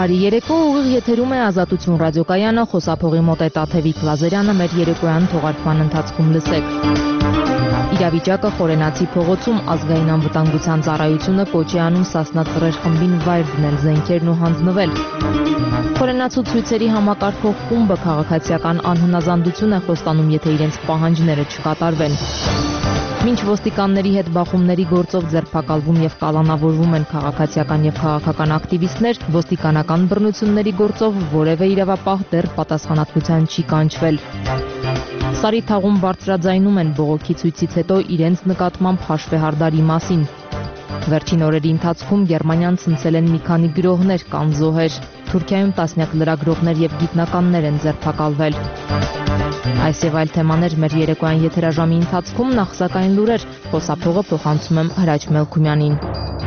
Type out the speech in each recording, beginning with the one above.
Բարի երեկո, ուղիղ եթերում է Ազատություն ռադիոկայանը, խոսափողի մոտ է Տաթևիկ Լազարյանը, մեր երեկոյան թողարկման ընթացքում լսեք։ Իրավիճակը Խորենացի փողոցում ազգային անվտանգության ծառայությունը կոչ է անում Սասնա Ծռեր խմբին վայր դնել զենքերն ու հանձնվել։ Խորենացու ցույցերի համակարգող խումբը քաղաքացիական անհնազանդություն է խոստանում, եթե իրենց պահանջները չկատարվեն։ Մինչ ոստիկանների հետ բախումների գործով ձերբակալվում եւ կալանավորվում են քաղաքացիական եւ քաղաքական ակտիվիստներ, ոստիկանական բռնությունների գործով որևէ իրավապահ դեռ պատասխանատվության չի կանչվել։ Սարի թաղում բարձրաձայնում են բողոքի ցույցից հետո իրենց նկատմամբ հաշվեհարդարի մասին։ Վերջին օրերի ընթացքում Գերմանիան ցնցել են մի քանի գրողներ կամ զոհեր։ Թուրքիայում տասնյակ լրագրողներ եւ գիտնականներ են ձերբակալվել։ Այս եւ այլ թեմաներ մեր երեկոյան եթերաժամի ընթացքում, նախ սակայն լուրեր, խոսափողը փոխանցում եմ Հրաչ Մելքումյանին։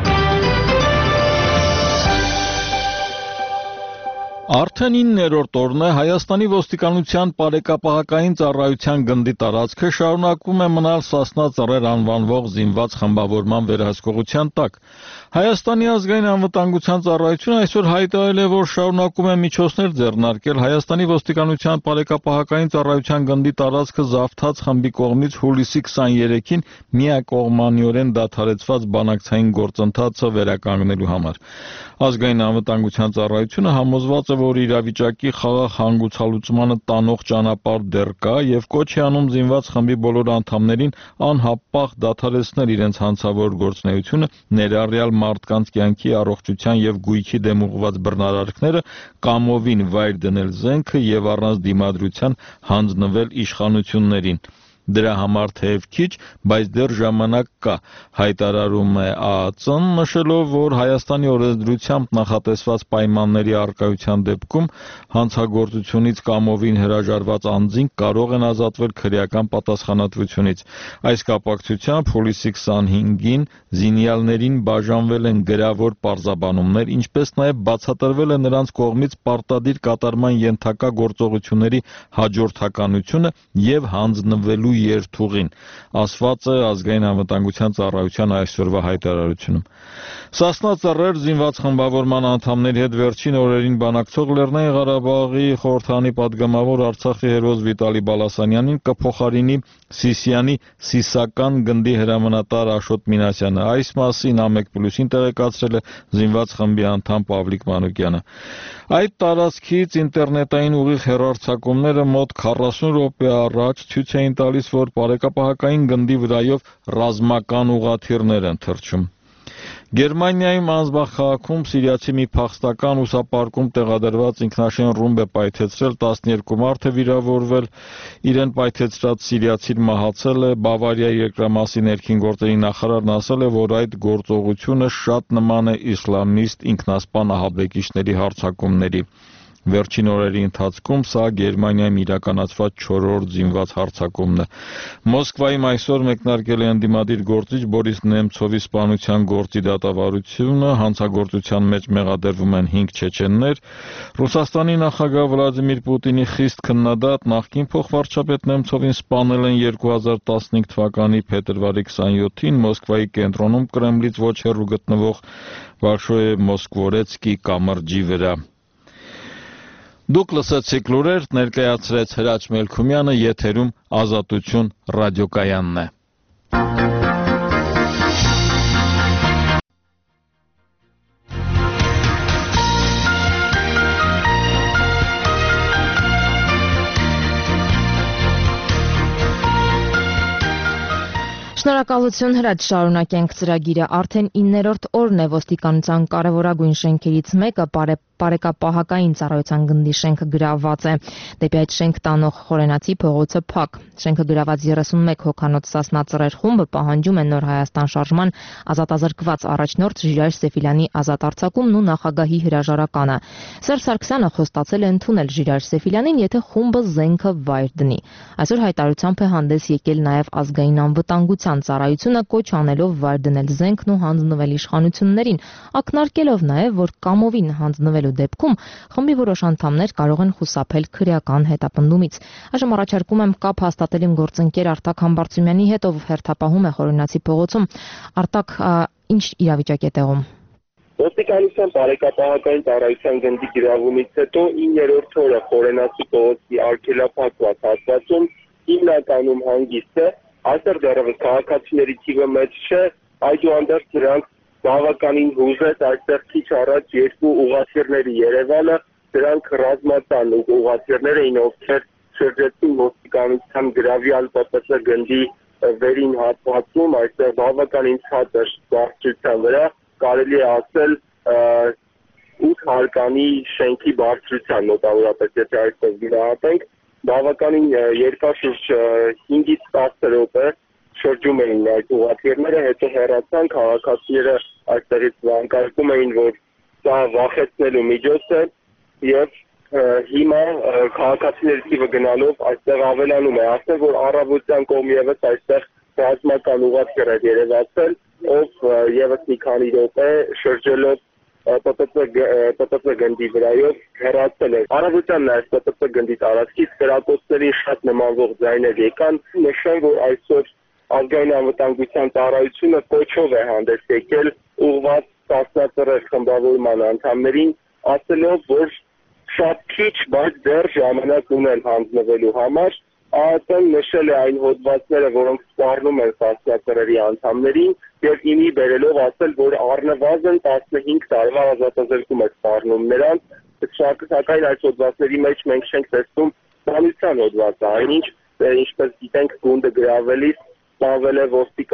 Արդեն 9-րդ օրն է Հայաստանի ոստիկանության բարեկապահական ծառայության գնդի տարածքը շարունակում է մնալ Սասնա Ծռեր անվանվող զինված խմբավորման վերահսկողության տակ։ Հայաստանի ազգային անվտանգության ծառայությունը այսօր հայտարարել է, որ շարունակում է միջոցներ ձեռնարկել Հայաստանի ոստիկանության բարեկապահական ծառայության գնդի տարածքը զավթած խմբի կողմից հուլիսի 23-ին միակողմանիորեն դադարեցված բանակցային գործընթացը վերականգնելու համար։ Ազգային անվտանգության ծառայությունը համոզված է, որ իրավիճակի խաղաղ հանգուցալուծմանը տանող ճանապարհ դեռ կա եւ կոչ է անում զինված խմբի բոլոր անդամներին անհապաղ դադարեցնել իրենց հանցավոր գործունեությունը, ներառյալ մարդկանց կյանքի, առողջության եւ գույքի դեմ ուղղված բռնարարքները, կամովին վայր դնել զենքը եւ առանց դիմադրության հանձնվել իշխանություններին։ Դրա համար թեև քիչ, բայց դեռ ժամանակ կա, հայտարարում է ԱԱԾ-ն, նշելով, որ Հայաստանի օրենսդրությամբ նախատեսված պայմանների առկայության դեպքում հանցագործությունից կամովին հրաժարված անձինք կարող են ազատվել քրեական պատասխանատվությունից։ Այս կապակցությամբ հուլիսի 25-ին զինյալներին բաժանվել են գրավոր պարզաբանումներ, ինչպես նաև բացատրվել է նրանց կողմից պարտադիր կատարման ենթակա գործողությունների հաջորդականությունը եւ հանձնվելու երթուղին, ասված է ազգային անվտանգության ծառայության այսօրվա հայտարարությունում։ Սասնա Ծռեր զինված խմբավորման անդամների հետ վերջին օրերին բանակցող Լեռնային Ղարաբաղի խորհրդանի падգամավոր Արցախի հերոս Վիտալի Բալասանյանին կփոխարինի Սիսիանի Սիսական գնդի հրամանատար Աշոտ Մինասյանը։ Այս մասին A1+-ին տեղեկացրել է զինված խմբի անդամ Պավլիկ Մանուկյանը։ Այդ տարածքից ինտերնետային ուղիղ հեռարձակումները մոտ 40 րոպե առաջ ցույց էին տալիս, որ բարեկապահական գնդի վրայով ռազմական ուղղաթիռներ են թռչում։ Գերմանիայում Անսբախ քաղաքում սիրիացի մի փախստական ուսապարկում տեղադրված ինքնաշեն ռումբ է պայթեցրել, 12 մարդ է վիրավորվել, իրեն պայթեցրած սիրիացին մահացել է։ Բավարիայի երկրամասի ներքին գործերի նախարարն ասել է, որ այդ գործողությունը շատ նման է իսլամիստ ինքնասպան ահաբեկիչների հարձակումների։ Վերջին օրերի ընթացքում սա Գերմանիայում իրականացված 4-րդ զինված հարձակումն է։ Մոսկվայում այսօր մեկնարկել է ընդդիմադիր գործիչ Բորիս Նեմցովի սպանության գործի դատավարությունը, հանցագործության մեջ մեղադրվում են 5 չեչեններ։ Ռուսաստանի նախագահ Վլադիմիր Պուտինի խիստ քննադատ նախկին փոխվարչապետ Նեմցովին սպանել են 2015 թվականի փետրվարի 27-ին Մոսկվայի կենտրոնում Կրեմլից ոչ հեռու գտնվող Վարշավե Մոսկվորեցկի կամրջի վրա։ Դուք լսեցիք լուրեր, ներկայացրեց Հրաչ Մելքումյանը, եթերում Ազատություն ռադիոկայանն է։ Շնորհակալություն Հրաչ, շարունակենք ծրագիրը։ Արդեն 9-րդ օրն է ոստիկանության կարևորագույն շենքերից մեկը բարեկապահական ծառայության գնդի շենքը գրավված է։ Դեպի այդ շենք տանող Խորենացի փողոցը փակ։ Շենքը գրաված 31 հոգանոց Սասնա Ծռեր խումբը պահանջում է Նոր Հայաստան շարժման ազատազրկված առաջնորդ Ժիրայր Սեֆիլյանի ազատ արձակումն ու նախագահի հրաժարականը։ Սերժ Սարգսյանը խոստացել է ընդունել Ժիրայր Սեֆիլյանին, եթե խումբը զենքը վայր դնի։ Այսօր հայտարարությամբ է հանդես եկել նաև ազգային անվտանգության ծառայությունը, կոչ անելով վայր դնել զենքն ու հանձնվել իշխանություններին, ակնարկելով նաև, որ կամովին հանձնվելու դեպքում խմբի որոշ անդամներ կարող են խուսափել քրեական հետապնդումից։ Այժմ առաջարկում եմ կապ հաստատել իմ գործընկեր Արտակ Համբարձումյանի հետ, ով հերթապահում է Խորենացի փողոցում։ Արտակ, ինչ իրավիճակ է տեղում։ Ըստ ոստիկանության բարեկապահական ծառայության գնդի գրավումից հետո 9-րդ օրը Խորենացի փողոցի արգելափակված հատվածում հիմնականում հանգիստ է, այստեղ դեռևս քաղաքացիների թիվը մեծ չէ, այդուհանդերձ նրանք բավականին հուզեց այստեղ քիչ առաջ երկու ուղղաթիռների Երևանը, դրանք ռազմական ուղղաթիռներ էին, ովքեր շրջեցին ոստիկանության գրավյալ ՊՊՑ գնդի վերին հատվածում, այստեղ բավականին ցածր բարձրության վրա, կարելի է ասել 8 հարկանի շենքի բարձրության մոտավորապես, եթե այստեղ գնահատենք, բավականին երկար շուրջ 5-ից 10 րոպե շրջում էին այդ ուղղաթիռները, հետո հեռացան, քաղաքացիները այստեղից վանկարկում էին, որ սա վախեցնելու միջոց է եւ հիմա քաղաքացիների թիվը գնալով այստեղ ավելանում է, ասեմ, որ առավոտյան կողմ եւս այստեղ ռազմական ուղղաթիռ էր երևացել, ով եւս մի քանի րոպե շրջելով ՊՊՑ գնդի վրայով հեռացել է։ Առավոտյան նաեւ ՊՊՑ գնդի տարածքից կրակոցների շատ նմանվող ձայներ եկան, նշեմ, որ այսօր Ազգային անվտանգության ծառայությունը կոչով է հանդես եկել ուղղված սասնածռեր խմբավորման անդամներին, ասելով, որ շատ քիչ, բայց դեռ ժամանակ ունեն հանձնվելու համար։ ԱԱՏ-ն նշել է այն հոդվածները, որոնք սպառնում են սասնածռերի անդամներին եւ իմի բերելով ասել, որ առնվազն 15 տարվա ազատազրկում է սպառնում նրանց, սակայն այս հոդվածների մեջ մենք չենք տեսնում բանության հոդվածը, այնինչ ինչպես գիտենք գունդը գրավելիս սպանվել է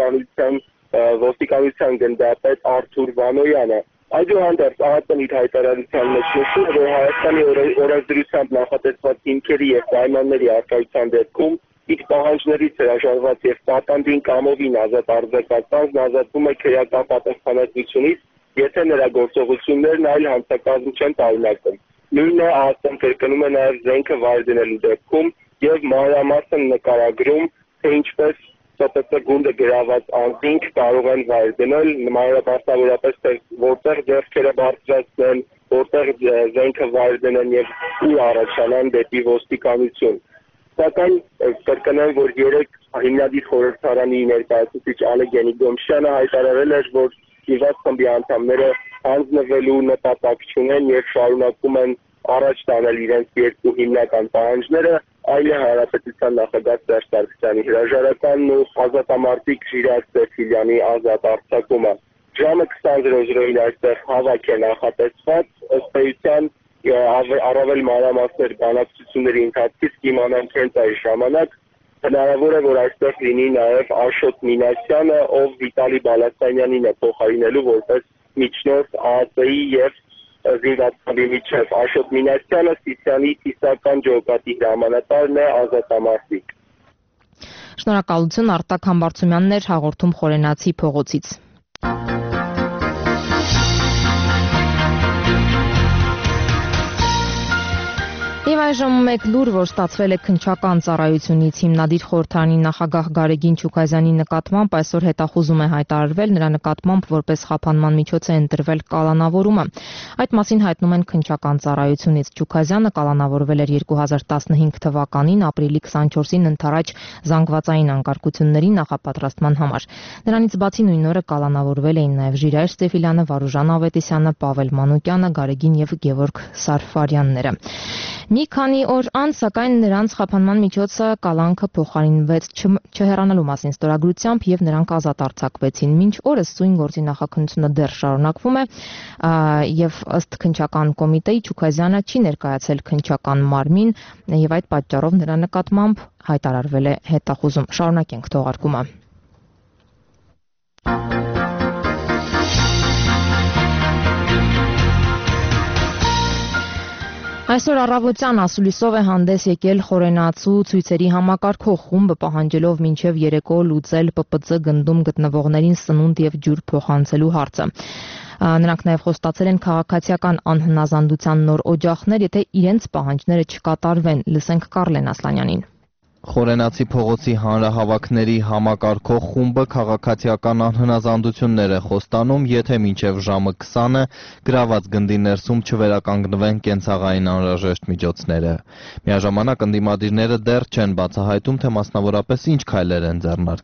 ոստիկանության գնդապետ Արթուր Վանոյանը։ Այդուհանդերձ ԱԱՏ-ն իր հայտարարության մեջ նշում է, որ Հայաստանի օրենսդրությամբ նախատեսված հիմքերի եւ պայմանների առկայության դեպքում իր պահանջներից հրաժարված եւ պատանդին կամովին ազատ արձակածանն ազատվում է քրեական պատասխանատվությունից, եթե նրա գործողություններն այլ հանցակազմ չեն տարինակում։ Նույնը ԱԱՏ-ն կրկնում է նաեւ զենքը վայր դնելու դեպքում եւ մանրամասն նկարագրում, թե ինչպես ՊՊՑ գունդը գրաված անձինք կարող են վայր դնել, մանրամասնավորապես որտեղ ձեռքերը բարձրացնեն, որտեղ զենքը վայր դնեն եւ ուր առաջանան դեպի ոստիկանություն։ Սակայն կրկնեմ, որ երեք հիմնադիր խորհրդարանի ներկայացուցիչ Ալեգենի Գոմշյանը հայտարարել էր, որ իվաց խմբի անդամները հանձնվելու նպատակ չունեն եւ շարունակում են առաջ տանել իրենց երկու հիմնական պահանջները, այլ է Հանրապետության նախագահ Սերժ Սարգսյանի հրաժարականն ու ազատամարտիկ Ժիրայր Սեֆիլյանի ազատ արձակումը։ Ժամը 20:00-ին այստեղ հավաք է նախատեսված, ըստ էության առավել մանրամասներ բանակցությունների ընթացքից կիմանանք հենց այս ժամանակ, հնարավոր է, որ այստեղ լինի նաև Աշոտ Մինասյանը, ով Վիտալի Բալասանյանին է փոխարինելու որպես միջնորդ ԱԱՏ-ի եւ զինված խմբի միջև։ Աշոտ Մինասյանը Սիսիանի Տիսական ջոկատի հրամանատարն է, ազատամարտիկ։ Շնորհակալություն, Արտակ Համբարձումյանն էր հաղորդում Խորենացի փողոցից։ Եվ այժմ մեկ լուր, որ ստացվել է քննչական ծառայությունից, հիմնադիր խորհրդարանի նախագահ Գարեգին Չուքազյանի նկատմամբ այսօր հետախուզում է հայտարարվել, նրա նկատմամբ որպես խափանման միջոց է ընտրվել կալանավորումը։ Այդ մասին հայտնում են քննչական ծառայությունից։ Չուքազյանը կալանավորվել էր 2015 թվականին ապրիլի 24-ին ընդառաջ զանգվածային անկարգությունների նախապատրաստման համար։ Նրանից բացի նույն օրը կալանավորվել էին նաև Ժիրայր Ստեֆիլյանը, Վարուժան Ավետիսյանը, Պավել Մանուկյանը, Գարեգին եւ Գևորգ Սարֆարյանները։ Մի քանի օր անց, սակայն նրանց խափանման միջոցը կալանքը փոխարինվեց չհեռանալու մասին ստորագրությամբ եւ նրանք ազատ արձակվեցին։ Մինչ օրս սույն գործի նախաքննությունը դեռ շարունակվում է եւ ըստ քննչական կոմիտեի Չուքազյանը չի ներկայացել քննչական մարմին եւ այդ պատճառով նրա նկատմամբ հայտարարվել է հետախուզում։ Շարունակենք թողարկումը։ Այսօր առավոտյան ասուլիսով է հանդես եկել Խորենացու ցույցերի համակարգող խումբը, պահանջելով մինչև երեկո լուծել ՊՊՑ գնդում գտնվողներին սնունդ եւ ջուր փոխանցելու հարցը։ Նրանք նաև խոստացել են քաղաքացիական անհնազանդության նոր օջախներ, եթե իրենց պահանջները չկատարվեն։ Լսենք Կարլեն Ասլանյանին։ Խորենացի փողոցի հանրահավաքների համակարգող խումբը քաղաքացիական անհնազանդություններ է խոստանում, եթե մինչև ժամը 20-ը գրաված գնդի ներսում չվերականգնվեն կենցաղային անհրաժեշտ միջոցները։ Միաժամանակ ընդդիմադիրները դեռ չեն բացահայտում, թե մասնավորապես ինչ քայլեր են ձեռնարկելու։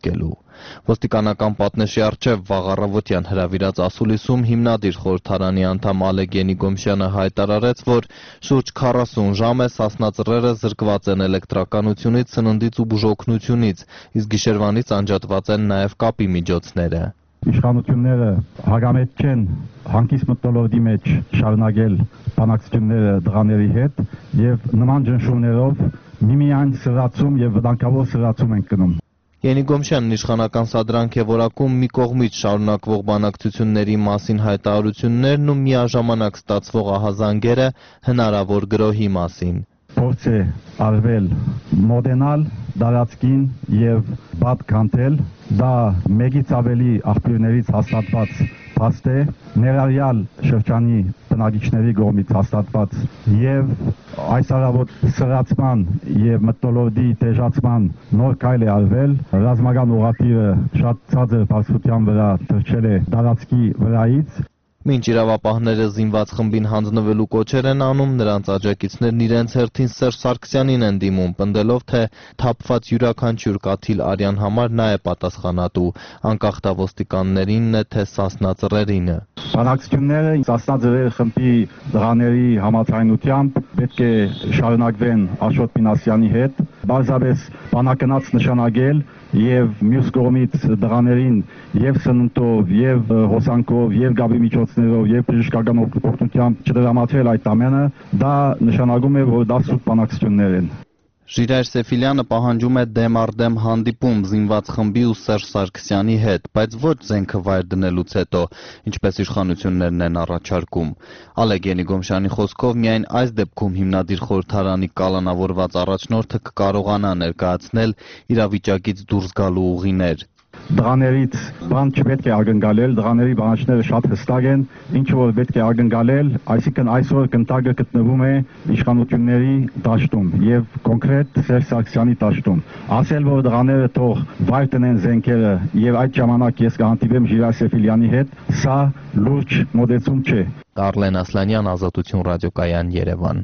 Ոստիկանական պատնեշի առջև վաղ առավոտյան հրավիրած ասուլիսում հիմնադիր խորհրդարանի անդամ Ալեկ Ենիգոմշյանը հայտարարեց, որ շուրջ 40 ժամ է Սասնա Ծռերը զրկված են էլեկտրականությունից, սննդից ու բուժօգնությունից, իսկ գիշերվանից անջատված են նաև կապի միջոցները։ Իշխանությունները հագամետ չեն հանկիստ մթնոլորտի մեջ շարունակել բանակցությունները դղաների հետ եւ նման ճնշումներով միմիայն սրացում եւ վտանգավոր սրացում են գնում։ Ենիգոմշյանն իշխանական սադրանք է որակում մի կողմից շարունակվող բանակցությունների մասին հայտարարություններն ու միաժամանակ ստացվող ահազանգերը հնարավոր գրոհի մասին։ Փորձ է արվել մոդենալ դարածքին եւ բադ կանթել, դա մեգից ավելի աղբյուրներից հաստատված փաստ է, ներառյալ շրջանի բնակիչների կողմից հաստատված եւ այս առավոտ սրացման եւ մթնոլորտի տեժացման նոր քայլ է արվել, ռազմական ուղղաթիռը շատ ցածր բարձրության վրա թռչել է դարածքի վրայից։ Մինչ իրավապահները զինված խմբին հանձնվելու կոչեր են անում, նրանց աջակիցներն իրենց հերթին Սերժ Սարգսյանին են դիմում, պնդելով, թե թափված յուրաքանչյուր կաթիլ արյան համար նա է պատասխանատու, անկախ դա ոստիկաններինն է, թե Սասնա Ծռերինը։ Բանակցությունները Սասնա Ծռեր խմբի դղաների համաձայնությամբ պետք է շարունակվեն Աշոտ Մինասյանի հետ, բարձրապես բանակնաց նշանակել եւ մյուս կողմից դղաներին եւ սննդով, եւ հոսանքով, եւ գաբի միջոցներով, եւ բժշկական օգնությամբ չդրամատրել այդ ամենը, դա նշանակում է, որ դա սուտ բանակցություններ են։ Ժիրայր Սեֆիլյանը պահանջում է դեմ առ դեմ հանդիպում զինված խմբի ու Սերժ Սարգսյանի հետ, բայց ոչ զենքը վայր դնելուց հետո, ինչպես իշխանություններն են առաջարկում։ Ալեկ Ենիգոմշյանի խոսքով միայն այս դեպքում հիմնադիր խորհրդարանի կալանավորված առաջնորդը կկարողանա ներկայացնել իրավիճակից դուրս գալու ուղիներ։ Դղաներից բան չպետք է ակնկալել, դղաների բանաչները շատ հստակ են, ինչ որ պետք է ակնկալել, այսինքն այսօր կնտագը գտնվում է իշխանությունների դաշտում եւ կոնկրետ Սերժ Սարգսյանի դաշտում։ Ասել, որ դղաները թող վայր տնեն զենքերը եւ այդ ժամանակ ես կհանդիպեմ Ժիրայր Սեֆիլյանի հետ, սա լուրջ մոտեցում չէ։ Արլեն Ասլանյան, Ազատություն ռադիոկայան, Երևան։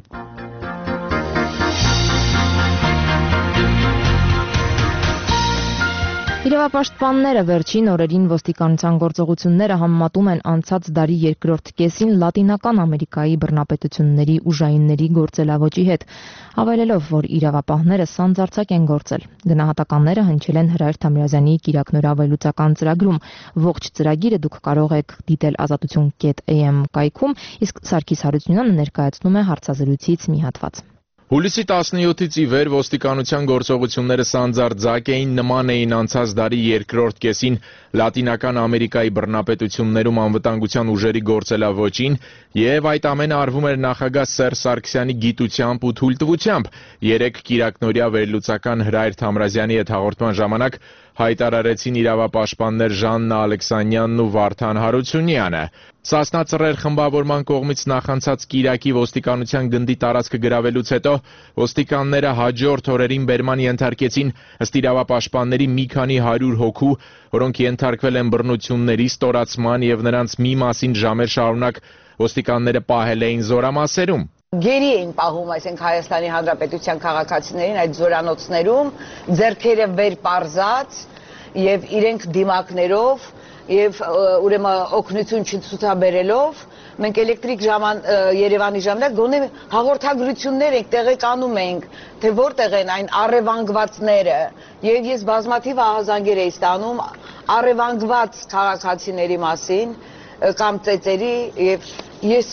Իրավապաշտպանները վերջին օրերին ոստիկանության գործողությունները համեմատում են անցած դարի երկրորդ կեսին Լատինական Ամերիկայի բռնապետությունների ուժայինների գործելավոճի հետ, հավելելով, որ իրավապահները սանձարձակ են գործել։ Գնահատականները հնչել են Հրայր Թամրազյանի կիրակնորավելուցական ծրագրում։ Ողջ ծրագիրը դուք կարող եք դիտել azatutun.am կայքում, իսկ Սարգիս Հարությունյանը ներկայացնում է հարցազրույցից մի հատված։ Հուլիսի 17-ից ի վեր ոստիկանության գործողությունները սանձարձակ էին, նման էին անցած դարի երկրորդ կեսին Լատինական Ամերիկայի բռնապետություններում անվտանգության ուժերի գործելավոճին, եւ այդ ամենը արվում էր նախագահ Սերժ Սարգսյանի գիտությամբ ու թույլտվությամբ։ Երեկ կիրակնորյա վերլուծական Հրայր Թամրազյանի հետ հաղորդման ժամանակ հայտարարեցին իրավապաշտպաններ Ժաննա Ալեքսանյանն ու Վարդան Հարությունյանը։ Սասնա Ծռեր խմբավորման կողմից նախանցած կիրակի ոստիկանության գնդի տարածքը գրավելուց հետո ոստիկանները հաջորդ օրերին բերման ենթարկեցին ըստ իրավապաշտպանների մի քանի 100 հոգու, որոնք ենթարկվել են բռնությունների, ստորացման եւ նրանց մի մասին ժամեր շարունակ ոստիկանները պահել էին զորամասերում։ Գերի էին պահում, այսինքն Հայաստանի Հանրապետության քաղաքացիներին այդ զորանոցներում, ձեռքերը վեր պարզած եւ իրենք դիմակներով եւ ուրեմն օգնություն չցուցաբերելով մենք էլեկտրիկ Երևանի ժամանակ գոնե հաղորդագրություններ ենք տեղեկանում ենք, թե որտեղ են այն առևանգվածները եւ ես բազմաթիվ ահազանգեր էի ստանում առևանգված քաղաքացիների մասին կամ ծեծերի եւ ես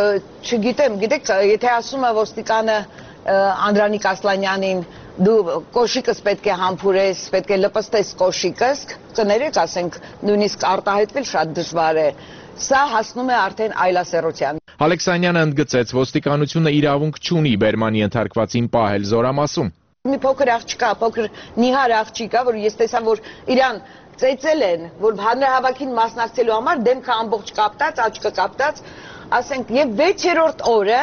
չգիտեմ, գիտեք, եթե ասում է ոստիկանը Անդրանիկ Ասլանյանին դու կոշիկս պետք է համբուրես, պետք է լպստես կոշիկս, կներեք, ասենք, նույնիսկ արտահայտվել շատ դժվար է։ Սա հասնում է արդեն այլասերության։ Ալեքսանյանը ընդգծեց, ոստիկանությունը իրավունք չունի բերման ենթարկվածին պահել զորամասում։ Մի փոքր աղջիկա, փոքր նիհար աղջիկա, որ ես տեսա, որ իրան ծեծել են, որ հանրահավաքին մասնակցելու համար դեմքը ամբողջ կապտած, աչքը կապտած, ասենք, եւ 6-րդ օրը,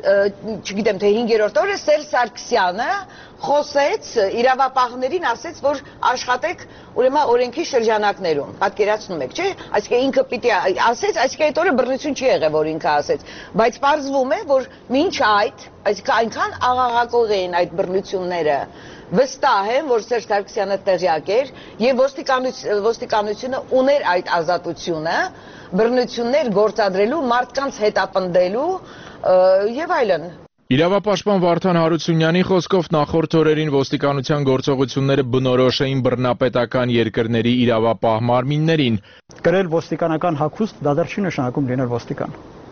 չգիտեմ թե 5-րդ օրը Սերժ Սարգսյանը խոսեց իրավապահներին, ասեց, որ աշխատեք ուրեմն օրենքի շրջանակներում, պատկերացնում եք, չէ՞, այսինքն ինքը պիտի ասեց, այսինքն այդ օրը բռնություն չի եղել, որ ինքը ասեց, բայց պարզվում է, որ մինչ այդ, այսինքն այնքան աղաղակող էին այդ բռնությունները, վստահ եմ, որ Սերժ Սարգսյանը տեղյակ էր եւ ոստիկանությունը ուներ այդ ազատությունը, բռնություններ գործադրելու, մարդկանց հետապնդելու եւ այլն։ Իրավապաշտպան Վարդան Հարությունյանի խոսքով նախորդ օրերին ոստիկանության գործողությունները բնորոշ էին բռնապետական երկրների իրավապահ մարմիններին։ Կրել ոստիկանական հագուստ դա դեռ չի նշանակում լինել ոստիկան։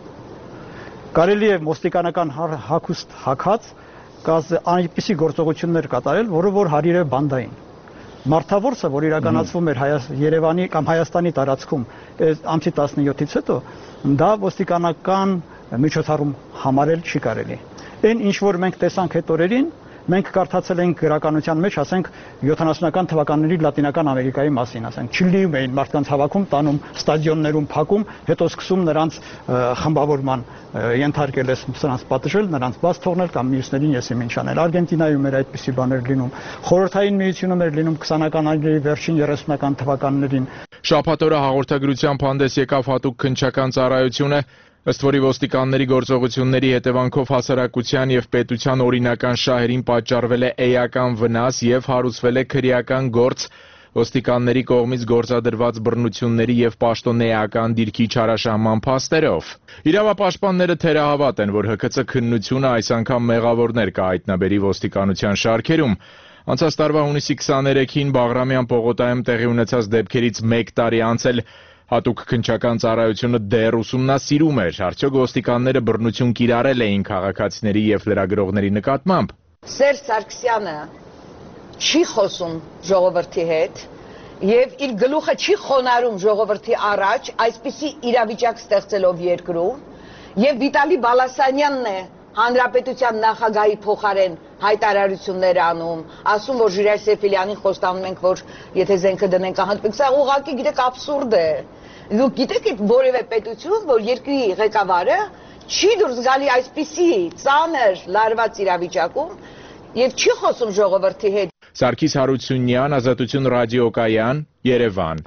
Կարելի է ոստիկանական հագուստ հագած այնպիսի գործողություններ կատարել, որը որ հարիր է բանդային։ Մարդավորը, որ իրականացվում էր Երևանի կամ Հայաստանի տարածքում ամսի 17-ից հետո, դա ոստիկանական միջոցառում համարել չի կարելի։ Այն ինչ որ մենք տեսանք այդ օրերին, մենք կարդացել ենք գրականության մեջ, ասենք 70-ական թվականների Լատինական Ամերիկայի մասին, ասենք Չիլիում էին մարդկանց հավաքում, տանում ստադիոններում փակում, հետո սկսում նրանց խմբավորման ենթարկել է սրանց պատժել, նրանց բաց թողնել կամ մյուսներին եսի ինչ անել։ Արգենտինայում էր այդպիսի բաներ լինում։ Խորհրդային միությունում էր լինում 20-ականների վերջին 30-ական թվականներին։ Շաբաթ օրը հաղորդագրությամբ հանդես եկավ հատուկ քննչական ծառայությունը, ըստ որի ոստիկանների գործողությունների հետևանքով հասարակության եւ պետության օրինական շահերին պատճառվել է էական վնաս եւ հարուցվել է քրեական գործ ոստիկանների կողմից գործադրված բռնությունների եւ պաշտոնեական դիրքի չարաշահման փաստերով։ Իրավապաշտպանները թերահավատ են, որ ՀՔՑ քննությունը այս անգամ մեղավորներ կհայտնաբերի ոստիկանության շարքերում։ Անցած տարվա հունիսի 23-ին Բաղրամյան պողոտայում տեղի ունեցած դեպքերից 1 տարի անց էլ հատուկ քննչական ծառայությունը դեռ ուսումնասիրում էր, արդյոք ոստիկանները բռնություն կիրառել էին քաղաքացիների եւ լրագրողների նկատմամբ։ Սերժ Սարգսյանը չի խոսում ժողովրդի հետ եւ իր գլուխը չի խոնարհում ժողովրդի առաջ, այսպիսի իրավիճակ ստեղծելով երկրում, եւ Վիտալի Բալասանյանն է Հանրապետության նախագահի փոխարեն հայտարարություններ անում, ասում, որ Ժիրայր Սեֆիլյանին խոստանում ենք, որ եթե զենքը դնենք կհանդիպենք, սա ուղղակի գիտեք աբսուրդ է։ Դուք գիտեք այդ որևէ պետություն, որ երկրի ղեկավարը չի դուրս գալի այսպիսի ծանր լարված իրավիճակում եւ չի խոսում ժողովրդի հետ։ Սարգիս Հարությունյան, Ազատություն ռադիոկայան, Երևան։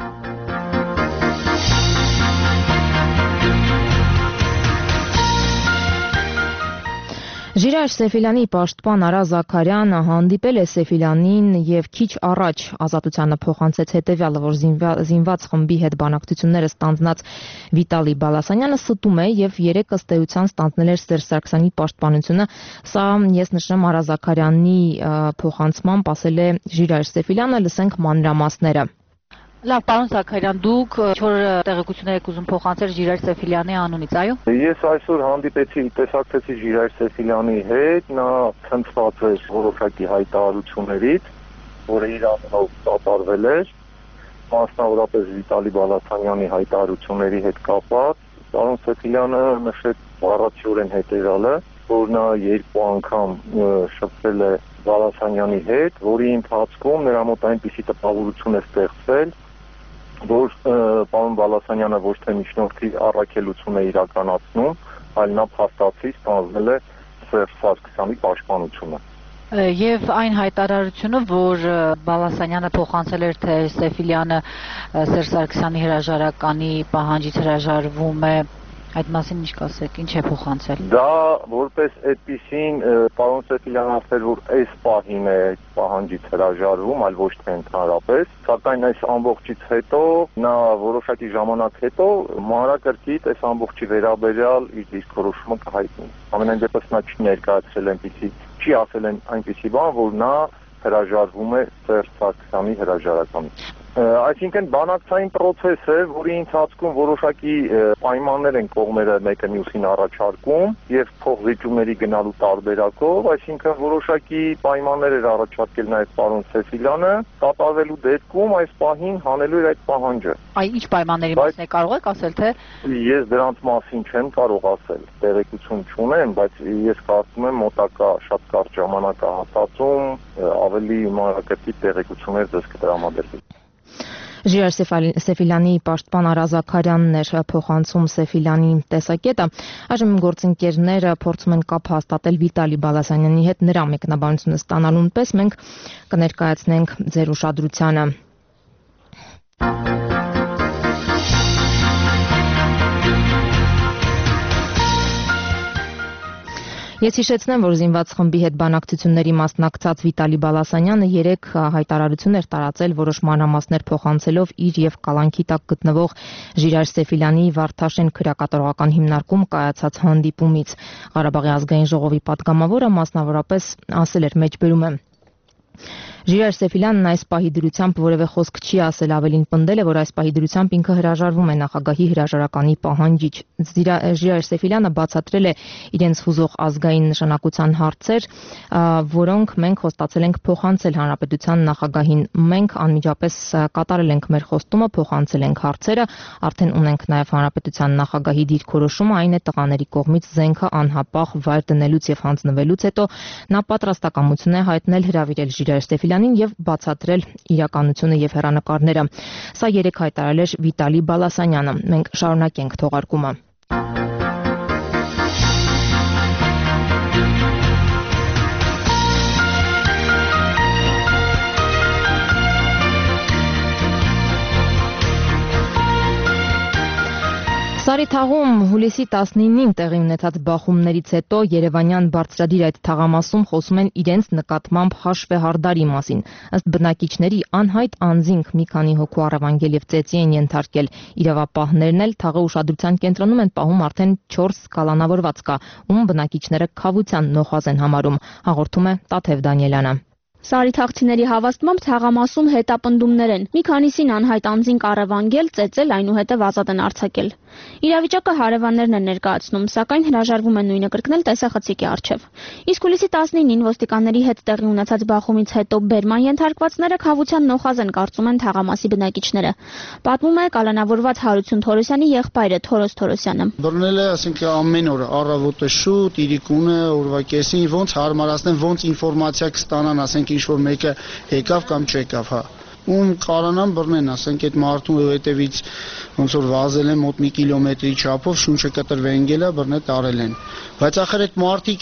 Ժիրայր Սեֆիլյանի պաշտպան Արա Զաքարյանը հանդիպել է Սեֆիլյանին եւ քիչ առաջ Ազատությանը փոխանցեց հետեւյալը, որ զինված խմբի հետ բանակցությունները ստանձնած Վիտալի Բալասանյանը ստում է եւ 3 ըստ էության ստանձնել էր Սերժ Սարգսյանի պաշտպանությունը։ Սա ես նշեմ Արա Զաքարյանի փոխանցմամբ ասել է Ժիրայր Սեֆիլյանը, լսենք մանրամասները։ Լավ, պարոն Զաքարյան, դուք 4 տեղեկություններ եք ուզում փոխանցել Ժիրայր Սեֆիլյանի անունից, այո։ Ես այսօր հանդիպեցի, տեսակցեցի Ժիրայր Սեֆիլյանի հետ, նա ցնցված էր որոշակի հայտարարություններից, որը իր անունով կատարվել էր, մասնավորապես Վիտալի Բալասանյանի հայտարարությունների հետ կապված։ Պարոն Սեֆիլյանը նշեց բառացիորեն հետևյալը, որ նա 2 անգամ շփվել է Բալասանյանի հետ, որի ընթացքում նրա մոտ այնպիսի տպավորություն է ստեղծվել, որ պարոն Բալասանյանը ոչ թե միջնորդի առաքելություն է իրականացնում, այլ նա փաստացի ստանձնել է Սերժ Սարգսյանի պաշտպանությունը։ Եվ այն հայտարարությունը, որ Բալասանյանը փոխանցել էր, թե Սեֆիլյանը Սերժ Սարգսյանի հրաժարականի պահանջից հրաժարվում է, այդ մասին ինչ կասեք, ինչ է փոխանցել։ Դա որպես այդպիսին պարոն Սեֆիլյանը ասել, որ այս պահին է պահանջից հրաժարվում, այլ ոչ թե ընդհանրապես, սակայն այս ամբողջից հետո նա որոշակի ժամանակ հետո մանրակրկիտ այս ամբողջի վերաբերյալ իր դիրքորոշումը կհայտնի։ Ամենայն դեպս նա չի ներկայացրել այնպիսի, չի ասել այնպիսի բան, որ նա հրաժարվում է Սերժ Սարգսյանի հրաժարականից։ Այսինքն բանակցային process է, որի ընթացքում որոշակի պայմաններ են կողմերը մեկը մյուսին առաջարկում եւ փոխզիջումների գնալու տարբերակով, այսինքն որոշակի պայմաններ էր առաջարկել նաեւ պարոն Սեֆիլյանը, կատարվելու դեպքում այս պահին հանելու էր այդ պահանջը։ Այ ինչ պայմանների մասին է կարող եք ասել, թե ես դրանց մասին չեմ կարող ասել, տեղեկություն չունեմ, բայց ես կարծում եմ մոտակա շատ կարճ ժամանակահատվածում ավելի մանրակրկիտ տեղեկություններ ձեզ կտրամադրվի։ Ժիրայր Սեֆիլյանի պաշտպան Արա Զաքարյանն էր փոխանցում Սեֆիլյանի տեսակետը։ Այժմ գործընկերները փորձում են կապ հաստատել Վիտալի Բալասանյանի հետ նրա մեկնաբանությունը ստանալուն պես մենք կներկայացնենք ձեր ուշադրությանը։ Ես հիշեցնեմ, որ զինված խմբի հետ բանակցությունների մասնակցած Վիտալի Բալասանյանը երեկ հայտարարություն էր տարածել որոշ մանրամասներ փոխանցելով իր եւ կալանքի տակ գտնվող Ժիրայր Սեֆիլյանի Վարդաշեն քրեակատարողական հիմնարկում կայացած հանդիպումից։ Ղարաբաղի ազգային ժողովի պատգամավորը մասնավորապես ասել էր մեջբերում եմ. Ժիրայր Սեֆիլյանն այս պահի դրությամբ որևէ խոսք չի ասել, ավելին պնդել է, որ այս պահի դրությամբ ինքը հրաժարվում է նախագահի հրաժարականի պահանջից։ Ժիրայր Սեֆիլյանը բացատրել է իրենց հուզող ազգային նշանակության հարցեր, որոնք մենք խոստացել ենք փոխանցել հանրապետության նախագահին։ Մենք անմիջապես կատարել ենք մեր խոստումը, փոխանցել ենք հարցերը, արդեն ունենք նաև հանրապետության նախագահի դիրքորոշումը, այն է տղաների կողմից զենքը անհապաղ վայր դնելուց եւ հանձնվելուց հետո նա պատրաստակամություն է հայտնել հրավիրել Ժիրայր Սեֆիլյանին եւ բացատրել իրականությունը եւ հեռանկարները։ Սա երեկ հայտարարել էր Վիտալի Բալասանյանը։ Մենք շարունակենք թողարկումը։ Սարիթաղում հուլիսի 19-ին տեղի ունեցած բախումներից հետո Երևանյան բարձրադիր այդ թաղամասում խոսում են իրենց նկատմամբ հաշվեհարդարի մասին։ Ըստ բնակիչների անհայտ անձինք մի քանի հոգու առևանգել եւ ծեծի են ենթարկել։ Իրավապահներն էլ թաղը ուշադրության կենտրոնում են պահում արդեն 4 կալանավորված կա, ում բնակիչները քավության նոխազ են համարում, հաղորդում է Տաթև Դանիելյանը։ Սարիթաղցիների հավաստմամբ թաղամասում հետապնդումներ են։ Մի քանիսին անհայտ անձին առևանգել, ծեծել, այնուհետև ազատ են արձակել։ Իրավիճակը հարևաններն են ներկայացնում, սակայն հրաժարվում են նույնը կրկնել տեսախցիկի առջև։ Իսկ հուլիսի 19-ին ոստիկանների հետ տեղի ունեցած բախումից հետո բերման ենթարկվածները քավության նոխազ են, կարծում են թաղամասի բնակիչները։ Պատմում է կալանավորված Հարություն Թորոսյանի եղբայրը Թորոս Թորոսյանը։ Բռնել է, ասենք ամեն օր առավոտը շուտ, իրիկունը, օրվա կեսին, ոնց հարմարացնեն, ոնց ինֆորմացիա կստանան, ասենք ինչ որ մեկը եկավ կամ չեկավ, հա։ Ում կարանան բռնեն, ասենք այդ մարդու հետևից ոնց որ վազել են մոտ 1 կիլոմետրի չափով, շունչը կտրվեն գելա, բռնել տարել են։ Բայց ախր այդ մարդիկ,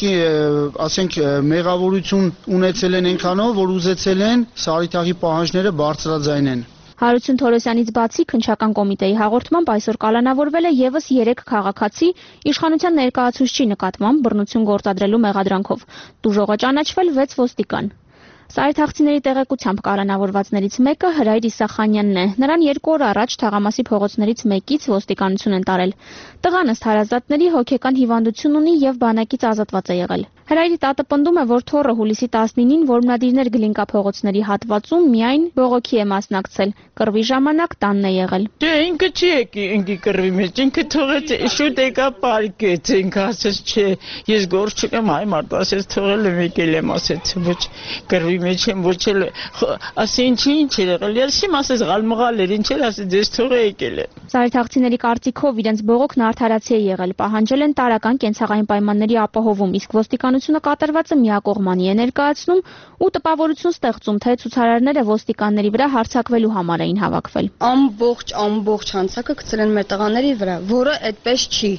ասենք մեղավորություն ունեցել են այնքանով, որ ուզեցել են Սարիթաղի պահանջները բարձրաձայնեն։ Հարություն Թորոսյանից բացի քննչական կոմիտեի հաղորդմամբ այսօր կալանավորվել է եւս 3 քաղաքացի իշխանության ներկայացուցչի նկատմամբ բռնություն գործադրելու մեղադրանքով։ Տուժողը ճանաչվել 6 ոստիկան։ Սարիթաղցիների տեղեկությամբ կալանավորվածներից մեկը Հրայր Իսախանյանն է։ Նրան 2 օր առաջ թաղամասի փողոցներից մեկից ոստիկանություն են տարել։ Տղան ըստ հարազատների հոգեկան հիվանդություն ունի եւ բանակից ազատված է եղել։ Հրայրի տատը պնդում է, որ թոռը հուլիսի 19-ին որմնադիրներ Գլինկա փողոցների հատվածում միայն բողոքի է մասնակցել։ Կռվի ժամանակ տանն է եղել։ Դե ինքը չի եկի ինքի կռվի մեջ, ինքը թողեց շուտ եկա պարկեց, ինքը ասեց չէ, ես գործ չունեմ, այ մարդ ասեց թողել եմ եկել եմ, ասեց ոչ կռվի մեջ եմ ոչ էլ ասի ինչ էր եղել, ես իմ ասեց գալմղալ էր, ինչ էր ասեց ես թողե եկել եմ։ Սարիթաղցիների կարծիքով իրենց բողոքն արդարացի է եղել, պահանջել են տարական կենցաղային պայմանների ապահովում, իսկ ոստիկանությունը կատարվածը միակողմանի է ներկայացնում ու տպավորություն ստեղծում, թե ցուցարարները ոստիկանների վրա հարձակվելու համար էին հավաքվել։ Ամբողջ հանցակը գցել են մեր տղաների վրա, որը այդպես չի։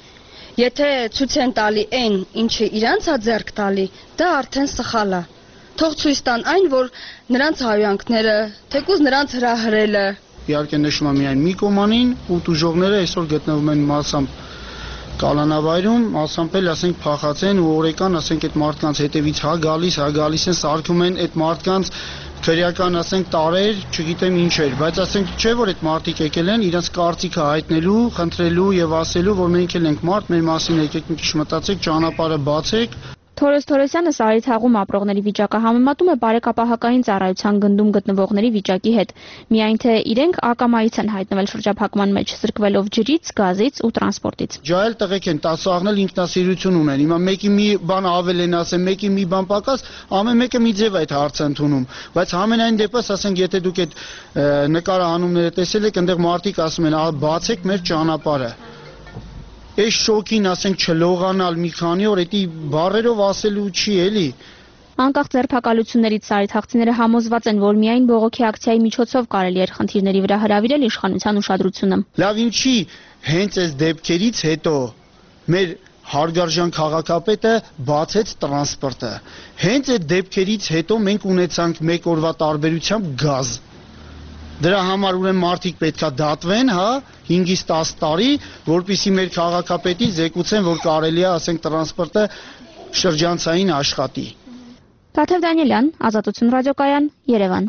Եթե ցույց են տալի այն, ինչը իրանց է ձեռք տալի, դա արդեն սխալ է։ Թող ցույց տան այն, որ նրանց հայանքները, թեկուզ նրանց հրահրելը։ Իհարկե նշում եմ միայն մի կոմանին ու տուժողները այսօր գտնվում են մասամբ կալանավայրում, մասամբ էլ ասենք փախած են ու օրեկան ասենք այդ մարդկանց հետևից հա գալիս են սարքում են այդ մարդկանց քրեական ասենք տարեր, չգիտեմ ինչ էր, բայց ասենք չէ որ այդ մարդիկ եկել են իրենց կարծիքը հայտնելու, խնդրելու եւ ասելու, որ մենք էլ ենք մարդ, մեր մասին եկեք մի քիչ մտածեք, ճանապարհը բացեք։ Թորոս Թորոսյանը Սարիթաղում ապրողների վիճակը համեմատում է բարեկապահական ծառայության գնդում գտնվողների վիճակի հետ։ Միայն թե իրենք ակամայից են հայտնվել շրջափակման մեջ, սրկվելով ջրից, գազից ու տրանսպորտից։ Ջահել տղեկ են, տասաղնել ինքնասիրություն ունեն։ Հիմա մեկի մի բան ավել են ասեն, մեկի մի բան պակաս, ամեն մեկը մի ձև այդ հարցը ընդունում։ Բայց համենայն դեպս, ասենք, եթե դուք այդ նկարահանումները տեսել եք, այնտեղ մարդիկ ասում են, բացեք մեր ճանապարհը։ Այս շոկին ասենք չլողանալ մի քանի օր, էդի բառերով ասելու չի էլի։ Անկախ ձերբակալություններից Սարիթաղցիները համոզված են, որ միայն բողոքի ակցիայի միջոցով կարելի էր խնդիրների վրա հրավիրել իշխանության ուշադրությունը։ Լավ ինչի հենց այս դեպքերից հետո մեր հարգարժան քաղաքապետը բացեց տրանսպորտը։ Հենց այդ դեպքերից հետո մենք ունեցանք մեկ օրվա տարբերությամբ գազ։ Դրա համար ուրեմն մարդիկ պետքա դատվեն, հա, 5-ից 10 տարի, որպեսզի մեր քաղաքապետին զեկուցեն, որ կարելի է, ասենք, տրանսպորտը շրջանցային աշխատի։ Տաթև Դանիելյան, Ազատություն ռադիոկայան, Երևան։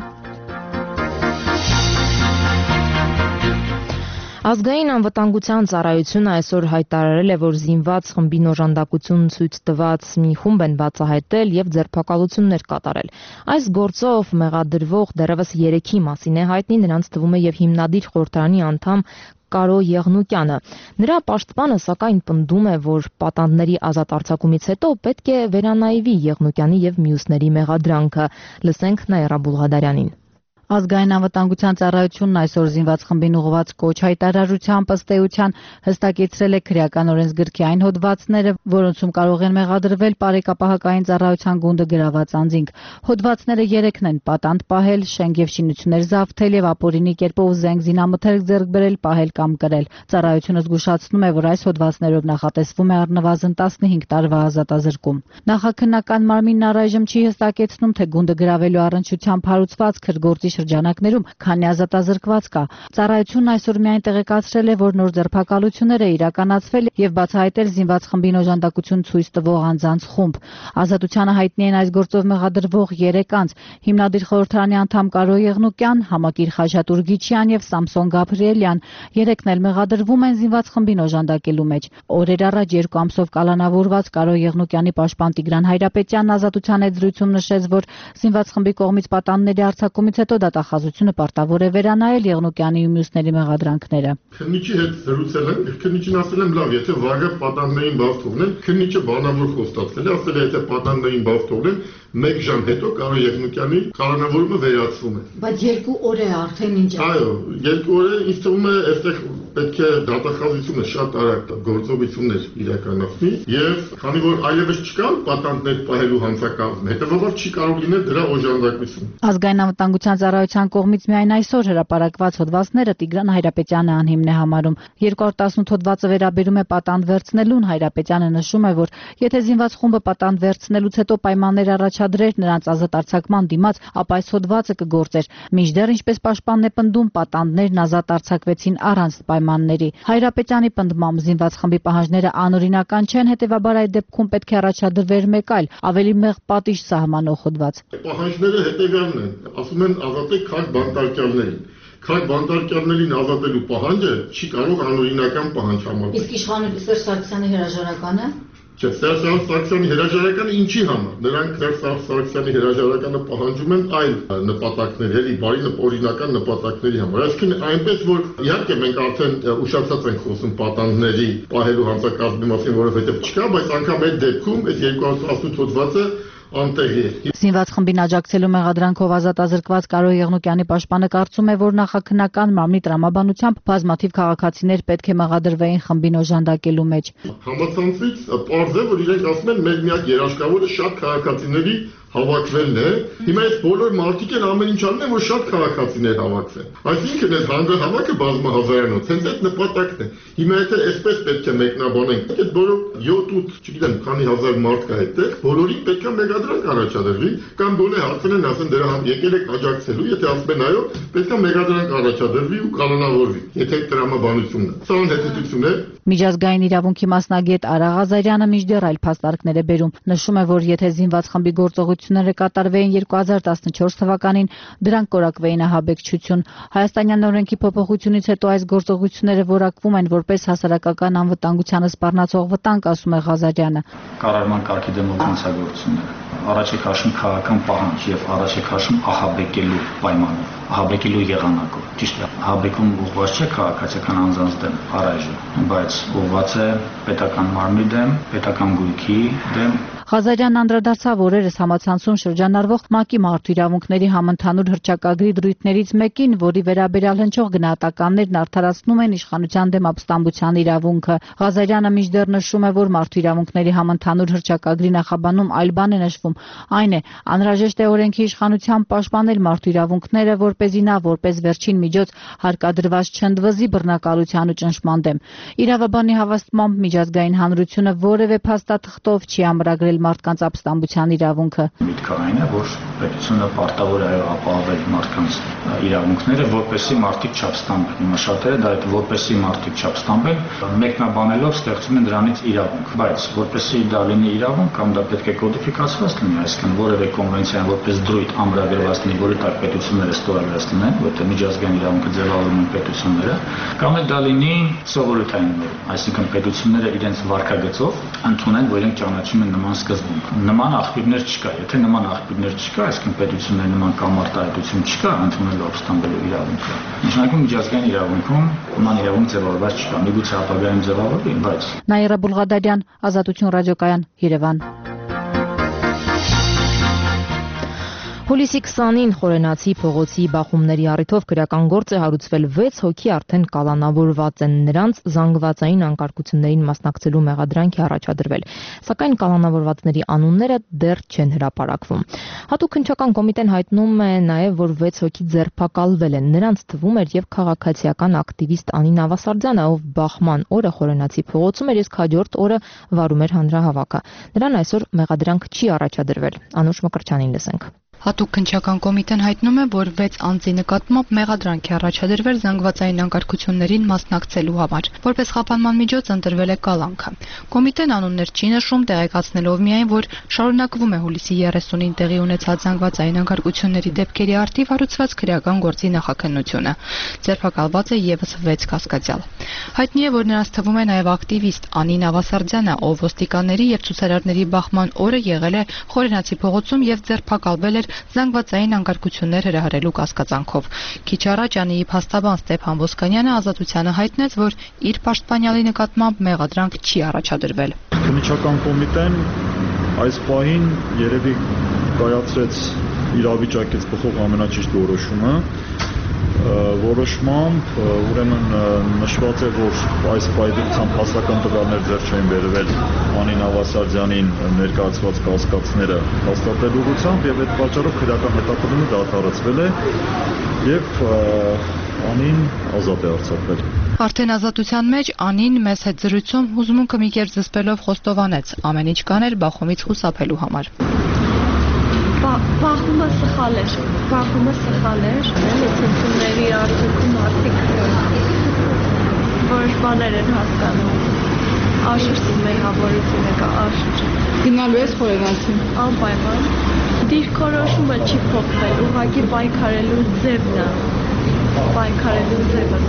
Ազգային անվտանգության ծառայությունը այսօր հայտարարել է, որ զինված խմբին օժանդակություն ցույց տված մի խումբ են բացահայտել եւ ձերբակալություններ կատարել։ Այս գործով մեղադրվող դեռևս 3-ի մասին է հայտնի, նրանց թվում է եւ հիմնադիր խորհրդարանի անդամ Կարո Եղնուկյանը։ Նրա պաշտպանը սակայն պնդում է, որ պատանդների ազատ արձակումից հետո պետք է վերանայվի Եղնուկյանի եւ մյուսների մեղադրանքը։ Լսենք Նաիրա Բուլղադարյանին։ Ազգային անվտանգության ծառայությունն այսօր զինված խմբին ուղղված կոչ հայտարարությամբ ըստ էության հստակեցրել է քրեական օրենսգրքի այն հոդվածները, որոնցում կարող են մեղադրվել բարեկապահական ծառայության գունդը գրաված անձինք։ Հոդվածները 3-ն են՝ պատանդ պահել, շենք եւ շինություններ զավթել եւ ապօրինի կերպով զենք զինամթերք ձեռք բերել, պահել կամ կրել։ Ծառայությունը զգուշացնում է, որ այս հոդվածներով նախատեսվում է առնվազն 15 տարվա ազատազրկում։ Նախաքննական մարմինն առայժմ չի հստակեցնում, թե գունդը գրավելու առնչությամբ հարուցված քրգործի շրջանակներում քանի ազատազրկված կա։ Ծառայությունն այսօր միայն տեղեկացրել է, որ նոր ձերբակալություններ է իրականացվել եւ բացահայտել զինված խմբին օժանդակություն ցույց տվող անձանց խումբ։ Ազատությանը հայտնի են այս գործով մեղադրվող 3 անձ՝ հիմնադիր խորհրդարանի անդամ Կարո Եղնուկյան, Համակիր Խաչատուր Գիչյան եւ Սամսոն Գաբրիելյան։ 3-ն էլ մեղադրվում են զինված խմբին օժանդակելու մեջ։ Օրեր առաջ 2 ամսով կալանավորված Կարո Եղնուկյանի պաշտպան Տիգրան Հայրապետյանն Ազատության հետ զրույցում նշեց, որ զինված խմբի կողմից պատանդների արձակումից հետո դատախազությունը պարտավոր է վերանայել Եղնուկյանի ու մյուսների մեղադրանքները։ Քննիչի հետ զրուցել եմ, քննիչին ասել եմ՝ լավ, եթե վագը պատանդներին բաց թողնեն, քննիչը բանավոր խոստացել է, ասել է, եթե պատանդներին բաց թողնեն, 1 ժամ հետո Կարո Եղնուկյանի կալանավորումը վերացվում է։ Բայց 2 օր է արդեն ինչ։ Այո, 2 օր է, ինձ թվում է, այստեղ պետք է դատախազությունը շատ արագ գործողություններ իրականացնի եւ քանի որ այլևս չկան պատանդներ պահելու հանցակազմը, հետեւաբար չի կարող լինել դրա օժանդակություն։ Ազգային անվտանգության ծառայության կողմից միայն այսօր հրապարակված հոդվածները Տիգրան Հայրապետյանը անհիմն է համարում։ 218 հոդվածը վերաբերում է պատանդ վերցնելուն։ Հայրապետյանը նշում է, որ եթե զինված խումբը պատանդ վերցնելուց հետո պայմաններ առաջադրեր նրանց ազատ արձակման դիմաց, ապա այս հոդվածը կգործեր։ Մինչդեռ, ինչպես պաշտպանն է պնդում, պատանդներն ազատ արձակվեցին առանց պայմանների։ Հայրապետյանի պնդմամբ զինված խմբի պահանջները անօրինական չեն, հետևաբար այդ դեպքում պետք է առաջադրվեր մեկ այլ, ավելի մեղ պատիժ սահմանող հոդված։ Պահանջները հետևյալն են, ասում են ազատեք քաղաք բանտարկյալներին։ Քաղաք բանտարկյալներին ազատելու պահանջը չի կարող անօրինական պահանջ համարվել։ Իսկ իշխանություն Սերժ Սարգսյանի հրաժարականը Չէ, Սերժ Սարգսյանի հրաժարականը ինչի համար։ Նրանք Սերժ Սարգսյանի հրաժարականը պահանջում են այլ նպատակներ, էլի բարի օրինական նպատակների համար։ Այսինքն այնպես որ իհարկե մենք արդեն ուշացած ենք խոսում պատանդների պահելու հանցակազմի մասին, որովհետև չկա, բայց անգամ այդ դեպքում այս 218 հոդվածը անտեղի է։ Զինված խմբին աջակցելու մեղադրանքով ազատազրկված Կարո Եղնուկյանի պաշտպանը կարծում է, որ նախաքննական մարմնի տրամաբանությամբ բազմաթիվ քաղաքացիներ պետք է մեղադրվեին խմբին օժանդակելու մեջ։ Համացանցից պարզ է, որ իրենք ասում են մեր միակ երաշխավորը շատ քաղաքացիների հավաքվելն է։ Հիմա այս բոլոր մարդիկ են ամեն ինչ անում են, որ շատ քաղաքացիներ հավաքվեն։ Այսինքն այս հանրահավաքը բազմահազարանոց, հենց այդ նպատակն է։ Հիմա եթե այսպես պետք է մեկնաբանենք, այդ բոլոր 7-8, չգիտեմ, քանի հազար մարդ կա այդտեղ, բոլորին պետք է մեղադրանք առաջադրվի, կամ բոլորը հարցնեն, ասեն դրա եկել եք աջակցելու, եթե ասում են այո, պետք է մեղադրանք առաջադրվի ու կանոնավորվի, եթե տրամաբանությունն է։ Սա անհետեցություն է։ Միջազգային իրավունքի մասնագետ Արա Ղազարյանը մինչդեռ այլ փաստարկներ է բերում։ Նշում է, որ եթե զինված խմբի գործողությունները կատարվեին 2014 թվականին, դրանք կորակվեին ահաբեկչություն։ Հայաստանյան օրենքի փոփոխությունից հետո այս գործողությունները որակվում են որպես հասարակական անվտանգությանը սպառնացող վտանգ, ասում է Ղազարյանը։ Կառավարման կարգի դեմ օգնությունները առաջ է քաշում քաղաքական պահանջ եւ առաջ է քաշում ահաբեկելու պայմանով, ահաբեկելու եղանակով։ Ճիշտ է, ահաբեկում ուղղված չէ քաղաքացիական անձանց դեմ առայժմ, բայց ուղղված է պետական մարմնի դեմ, պետական գույքի դեմ։ Ղազարյանն անդրադարձավ օրերս համացանցում շրջանառվող ՄԱԿ-ի մարդու իրավունքների համընդհանուր հռչակագրի դրույթներից մեկին, որի վերաբերյալ հնչող գնահատականներն արդարացնում են իշխանության դեմ ապստամբության իրավունքը։ Ղազարյանը մինչդեռ նշում է, որ մարդու իրավունքների համընդհանուր հռչակագրի նախաբանում այլ բան է նշվում, այն է, անհրաժեշտ է օրենքի իշխանությամբ պաշտպանել մարդու իրավունքները, որպեսզի նա որպես վերջին միջոց հարկադրված չընդվզի բռնակալության ու ճնշման դեմ։ Իրավաբանի հավաստմամբ միջազգային հանրությունը որևէ փաստաթղթով չի ամրագրել մարդկանց ապստամբության իրավունքը։ Միտքը այն է, որ պետությունը պարտավոր է ապահովել մարդկանց իրավունքները, որպեսզի մարդիկ չապստամբեն։ Հիմա շատերը դա որպեսզի մարդիկ չապստամբեն, մեկնաբանելով ստեղծում են դրանից իրավունք, բայց որպեսզի դա լինի իրավունք, կամ դա պետք է կոդիֆիկացված լինի, այսինքն որևէ կոնվենցիան որպես դրույթ ամրագրված լինի, որի տակ պետությունները ստորագրած լինեն, որտեղ միջազգային իրավունքը ձևավորում են պետությունները, կամ էլ դա լինի սովորութային նորմ, այսինքն պետությունները իրենց վարքագծով ընդունեն, որ իրենք ճանաչում են նման սկզբունք։ Նման աղբյուրներ չկա, եթե նման աղբյուրներ չկա, այսինքն պետությունների նման կամ արտահայտություն չկա, ընդունելու ապստամբելու իրավունքը։ Նշանակում միջազգային իրավունքում նման իրավունք ձևավորված չկա, միգուցե ապագայում ձևավորվի, բայց Նաիրա Բուլղադարյան, Ազատություն ռադիոկայան, Երևան։ Հուլիսի 20-ին Խորենացի փողոցի բախումների առիթով քրեական գործ է հարուցվել 6 հոգի արդեն կալանավորված են, նրանց զանգվածային անկարգություններին մասնակցելու մեղադրանք է առաջադրվել, սակայն կալանավորվածների անունները դեռ չեն հրապարակվում։ Հատուկ քննչական կոմիտեն հայտնում է նաև, որ 6 հոգի ձերբակալվել են, նրանց թվում էր եւ քաղաքացիական ակտիվիստ Անին Ավասարդյանը, ով բախման օրը Խորենացի փողոցում էր, իսկ հաջորդ օրը վարում էր հանրահավաքը։ Նրան այսօր մեղադրանք չի առաջադրվել։ Անուշ Մկրտչյանին լսենք։ Հատուկ քննչական կոմիտեն հայտնում է, որ 6 անձի նկատմամբ մեղադրանք է առաջադրվել զանգվածային անկարգություններին մասնակցելու համար։ Որպես խափանման միջոց ընտրվել է կալանքը։ Կոմիտեն անուններ չի նշում, տեղեկացնելով միայն, որ շարունակվում է հուլիսի 30-ին տեղի ունեցած զանգվածային անկարգությունների դեպքերի առթիվ հարուցված քրեական գործի նախաքննությունը։ Ձերբակալված է եւս 6 կասկածյալ։ Հայտնի է, որ նրանց թվում է նաև ակտիվիստ Անին Ավասարդյանը, ով ոստիկանների եւ ցուցարարների բախման օրը եղել է Խորենացի փողոցում եւ ձերբակալվել էր զանգվածային անկարգություններ հրահրելու կասկածանքով։ Քիչ առաջ Անիի փաստաբան Ստեփան Ոսկանյանը Ազատությանը հայտնեց, որ իր պաշտպանյալի նկատմամբ մեղադրանք չի առաջադրվել։ Քննչական կոմիտեն այս պահին երևի կայացրեց իրավիճակից բխող ամենաճիշտ որոշումը։ Որոշմամբ ուրեմն նշված է, որ այս պայմանությամբ հաստատական տվյալներ ձեռք չեն բերվել Անին Ավասարդյանին ներկայացված կասկածները հաստատելու ուղղությամբ եւ այդ պատճառով քրեական հետապնդումը դադարեցվել է եւ Անին ազատ է արձակվել։ Արդեն Ազատության մեջ Անին մեծ հետ զրույցում հուզմունքը մի կերպ զսպելով խոստովանեց, ամեն ինչ կաներ բախումից խուսափելու համար։ Բախումը սխալ էր, ցնցումների արդյունքում մարդիկ որոշ բաներ են հասկանում, աշուրցի մեղավորությունը կա, աշուր։ Գնալու ես Խորենացի։ Անպայման, դիրքորոշումը չի փոխվել, ուղղակի պայքարելու ձևն է, պայքարելու ձևը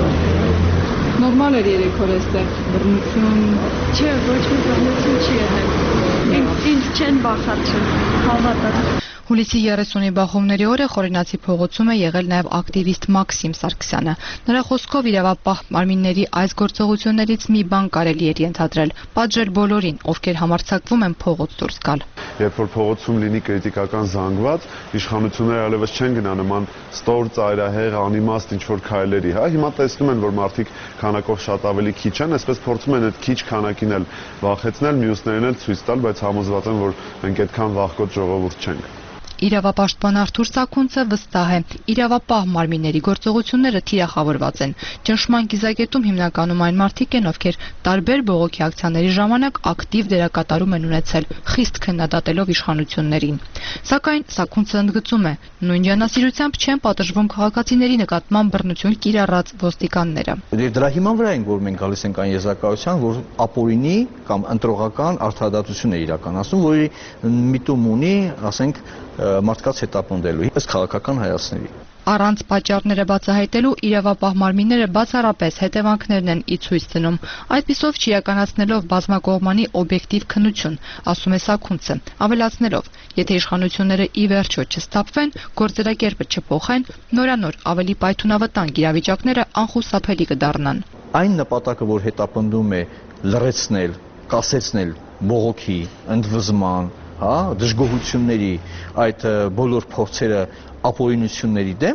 Նորմալ էր 3 օր այստեղ բռնություն։ Չէ, ոչ մի բռնություն չի եղել։ Ինձ չեն բախացրել, հավատաք։ Հուլիսի 30-ի բախումների օրը Խորենացի փողոցում է եղել նաև ակտիվիստ Մաքսիմ Սարգսյանը։ Նրա խոսքով իրավապահ մարմինների այս գործողություններից մի բան կարելի էր ենթադրել՝ պատժել բոլորին, ովքեր համարձակվում են փողոց դուրս գալ։ Երբ որ փողոցում լինի կրիտիկական զանգված, իշխանությունները այլևս չեն գնա նման ստոր, ծայրահեղ, անիմաստ ինչ-որ քայլերի, հա, հիմա տեսնում են, որ մարդիկ քանակով շատ ավելի քիչ են, այսպես փորձում են այդ քիչ քանակին էլ վախեցնել, մյուսներին էլ ցույց տալ, բայց համոզված եմ, որ մենք այդքան վախկոտ ժողովուրդ չենք։ Իրավապաշտպան Արթուր Սաքունցը վստահ է, իրավապահ մարմինների գործողությունները թիրախավորված են։ Ճնշման գիզակետում հիմնականում այն մարդիկ են, ովքեր տարբեր բողոքի ակցիաների ժամանակ ակտիվ դերակատարում են ունեցել, խիստ քննադատելով իշխանություններին։ Սակայն Սաքունցը ընդգծում է, նույն ջանասիրությամբ չեն պատժվում քաղաքացիների նկատմամբ բռնություն կիրառած ոստիկանները։ Դրա հիման վրա ենք, որ մենք գալիս ենք այն եզրակացության, որ ապօրինի կամ ընտրողական արդարադատություն է իրականացնում, որի միտում ունի, ասենք, մարդկանց հետապնդելու, ըստ քաղաքական հայացքների։ Առանց պատճառները բացահայտելու իրավապահ մարմինները բացառապես հետևանքներն են ի ցույց դնում, այդպիսով չիրականացնելով բազմակողմանի օբյեկտիվ քննություն, ասում է Սաքունցը, ավելացնելով, եթե իշխանությունները ի վերջո չստափվեն, գործելակերպը չփոխեն, նորանոր ավելի պայթունավտանգ իրավիճակները անխուսափելի կդառնան։ Այն նպատակը, որ հետապնդում է լրացնել, կասեցնել բողոքի, ընդվզման, դժգոհությունների այդ բոլոր փորձերը ապօրինությունների դեմ,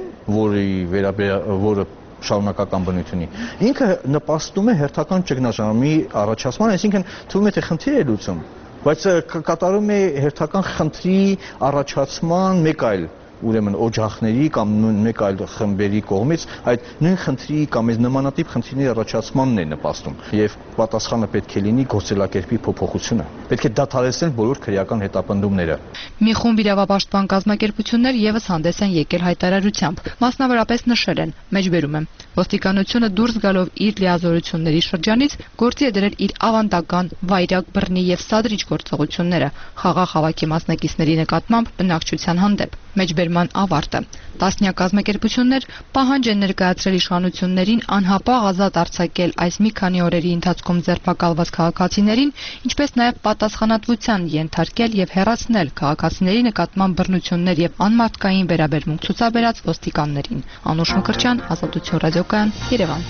որը շարունակական բնույթ ունի, ինքը նպաստում է հերթական ճգնաժամի առաջացման, այսինքն թվում է թե խնդիր է լուծում, բայց կատարում է հերթական խնդրի առաջացման մեկ այլ ուրեմն օջախների կամ մեկ այլ խմբերի կողմից այդ նույն խնդրի կամ այս նմանատիպ խնդիրների առաջացմանն է նպաստում եւ պատասխանը պետք է լինի գործելակերպի փոփոխությունը պետք է դադարեցնել բոլոր քրեական հետապնդումները մի խումբ իրավապաշտպան կազմակերպություններ եւս հանդես են եկել հայտարարությամբ մասնավորապես նշել են մեջբերում եմ ոստիկանությունը դուրս գալով իր լիազորությունների շրջանից գործի է դրել իր ավանդական վայրագ բռնի եւ սադրիչ գործողությունները խաղաղ հավաքի մասնակիցների նկատմամբ բնակչության հանդեպ մեջբերման ավարտը տասնյակ կազմակերպություններ պահանջ են ներկայացրել իշխանություններին անհապաղ ազատ արձակել այս մի քանի օրերի ընթացքում ձերբակալված քաղաքացիներին, ինչպես նաև պատասխանատվության ենթարկել եւ հեռացնել քաղաքացիների նկատմամբ բռնություններ եւ անմարդկային վերաբերմունք ցուցաբերած ոստիկաններին։ Անուշ Մկրտչյան, Ազատություն ռադիոկայան, Երևան։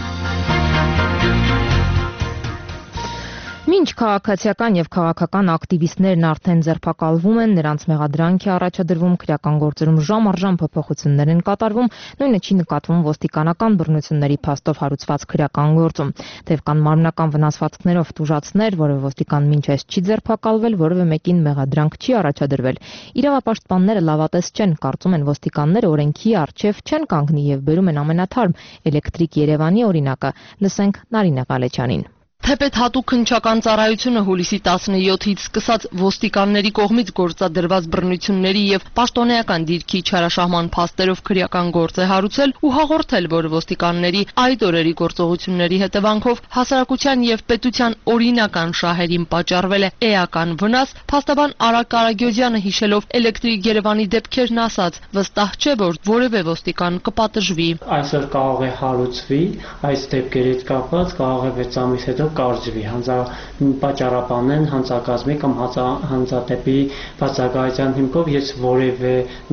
Մինչ քաղաքացիական եւ քաղաքական ակտիվիստներն արդեն ձերբակալվում են, նրանց մեղադրանք է առաջադրվում, քրեական գործերում ժամ առ ժամ փոփոխություններ են կատարվում, նույնը չի նկատվում ոստիկանական բռնությունների փաստով հարուցված քրեական գործում։ Թեև կան մարմնական վնասվածքներով տուժածներ, որը ոստիկան մինչ այս չի ձերբակալվել, որևէ մեկին մեղադրանք չի առաջադրվել։ Իրավապաշտպանները լավատես չեն, կարծում են ոստիկանները օրենքի առջև չեն կանգնի եւ բերում են ամենաթարմ Էլեկտրիկ Երևանի օրինակը։ Լսենք Նարինե Ղալեչյանին։ Թեպետ հատուկ քննչական ծառայությունը հուլիսի 17-ից սկսած ոստիկանների կողմից գործադրված բռնությունների եւ պաշտոնեական դիրքի չարաշահման փաստերով քրեական գործ է հարուցել ու հաղորդել, որ ոստիկանների այդ օրերի գործողությունների հետևանքով հասարակության եւ պետության օրինական շահերին պատճառվել է էական վնաս, փաստաբան Արագ Կարագյոզյանը հիշելով Էլեկտրիկ Երևանի դեպքերն ասաց. վստահ չէ, որ որևէ ոստիկան կպատժվի։ Այսօր կարող է հարուցվի այս դեպքերից կապված, կարող է 6 ամիս հետո կարճվի, պատճառաբանեն հանցակազմի կամ հանցատեպի բացակայության հիմքով ես որևէ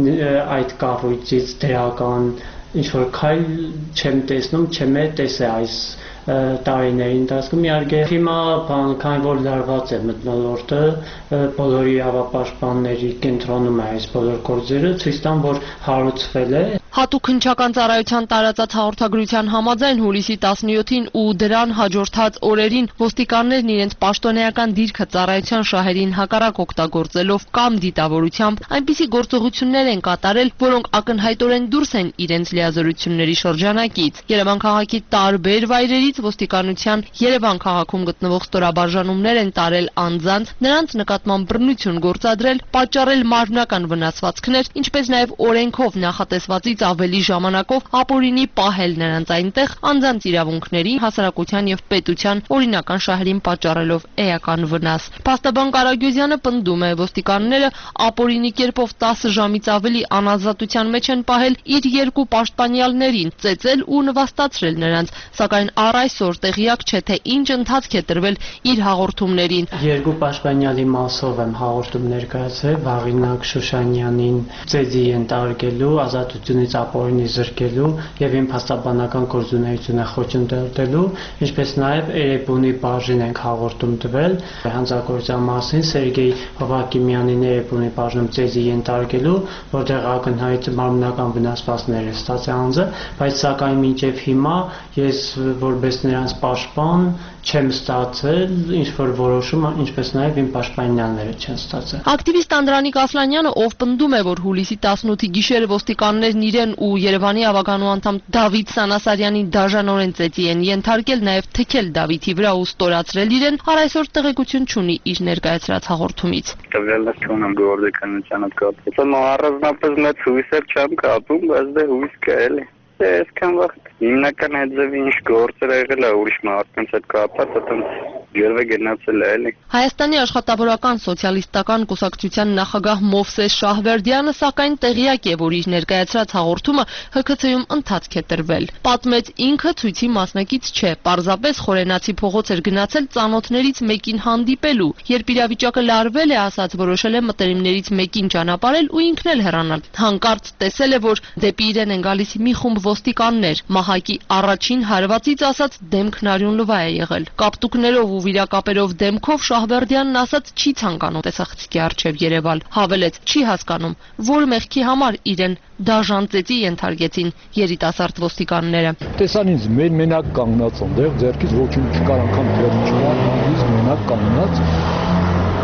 այդ կառույցից դրական ինչ-որ քայլ չեմ տեսնում, չեմ տեսել այս տարիների ընթացքում իհարկե հիմա քանի որ լարված է մթնոլորտը բոլոր իրավապաշտպանների կենտրոնում է այս բոլոր գործերը ցույց տան որ հարուցվել է Հատուկ քննչական ծառայության տարածած հաղորդագրության համաձայն հուլիսի 17-ին ու դրան հաջորդած օրերին ոստիկաններն իրենց պաշտոնեական դիրքը ծառայության շահերին հակառակ օգտագործելով կամ դիտավորությամբ այնպիսի գործողություններ են կատարել, որոնք ակնհայտորեն դուրս են իրենց լիազորությունների շրջանակից։ Երևան քաղաքի տարբեր վայրերից ոստիկանության Երևան քաղաքում գտնվող ստորաբաժանումներ են տարել անձանց, նրանց նկատմամբ բռնություն գործադրել, պատճառել մարմնական վնասվածքներ, ինչպես նաև օրենքով նախատեսվածից ավելի ժամանակով ապօրինի պահել նրանց այնտեղ անձանց իրավունքների, հասարակության եւ պետության օրինական շահերին պատճառելով էական վնաս։ Փաստաբան Կարագյոզյանը պնդում է, ոստիկանները ապօրինի կերպով 10 ժամից ավելի անազատության մեջ են պահել իր երկու պաշտպանյալներին, ծեծել ու նվաստացրել նրանց, սակայն առ այսօր տեղյակ չէ, թե ինչ ընթացք է տրվել իր հաղորդումներին։ Երկու պաշտպանյալի մասով եմ հաղորդում ներկայացրել Վաղինակ Շուշանյանին ծեծի ենթարկելու, ազատությունից ապօրինի զրկելու եւ իմ փաստաբանական գործունեությունը խոչընդոտելու, ինչպես նաեւ Էրեբունի բաժին ենք հաղորդում տվել հանցագործության մասին Սերգեյ Հովակիմյանին Էրեբունի բաժնում ծեծի ենթարկելու, որտեղ ակնհայտ մարմնական վնասվածքներ է ստացել անձը, բայց սակայն մինչեւ հիմա ես որպես նրանց պաշտպան չեմ ստացել ինչ-որ որոշում, ինչպես նաև իմ պաշտպանյանները չեն ստացել։ Ակտիվիստ Անդրանիկ Ասլանյանը, ով պնդում է, որ հուլիսի 18-ի գիշերը ոստիկաններն իրեն ու Երևանի ավագանու անդամ Դավիթ Սանասարյանին դաժանորեն ծեծի են ենթարկել, նաև թեքել Դավիթի վրա ու ստորացրել իրեն, առ այսօր տեղեկություն չունի իր ներկայացրած հաղորդումից։ Տվյալներ չունեմ գործականությանը կապված։ Առանձնապես մեծ հույսեր չեմ կապում, բայց դե հույս կա էլի։ Այսքան վաղ հիմնական հետևի ինչ գործեր եղել է ուրիշ մարդկանց հետ կապված, այդտեղ ջերվե գնացել է էլի։ Հայաստանի աշխատավորական սոցիալիստական կուսակցության նախագահ Մովսես Շահվերդյանը սակայն տեղյակ է, որ իր ներկայացրած հաղորդումը ՀՔՑ-ում ընթացք է տրվել։ Պատմեց ինքը ցույցի մասնակից չէ, պարզապես Խորենացի փողոց էր գնացել ծանոթներից մեկին հանդիպելու։ Երբ իրավիճակը լարվել է, ասաց որոշել է մտերիմներից մեկին ճանապարհել ու ինքն էլ հեռանալ։ Հանկարծ տեսել է, որ դեպի իրեն են գալիս մի խումբ ոստիկաններ։ Մահակի առաջին հարվածից ասաց դեմքն արյունլվա է եղել։ Կապտուկներով ու վիրակապերով դեմքով Շահվերդյանն ասաց չի ցանկանում տեսախցիկի առջև երևալ։ Հավելեց չի հասկանում, որ մեղքի համար իրեն դաժան ծեծի ենթարկեցին երիտասարդ ոստիկանները։ Տեսան ինձ մենակ կանգնած այնտեղ, ձեռքից ոչինչ չկար անգամ դեռ չկար, իսկ մենակ կանգնած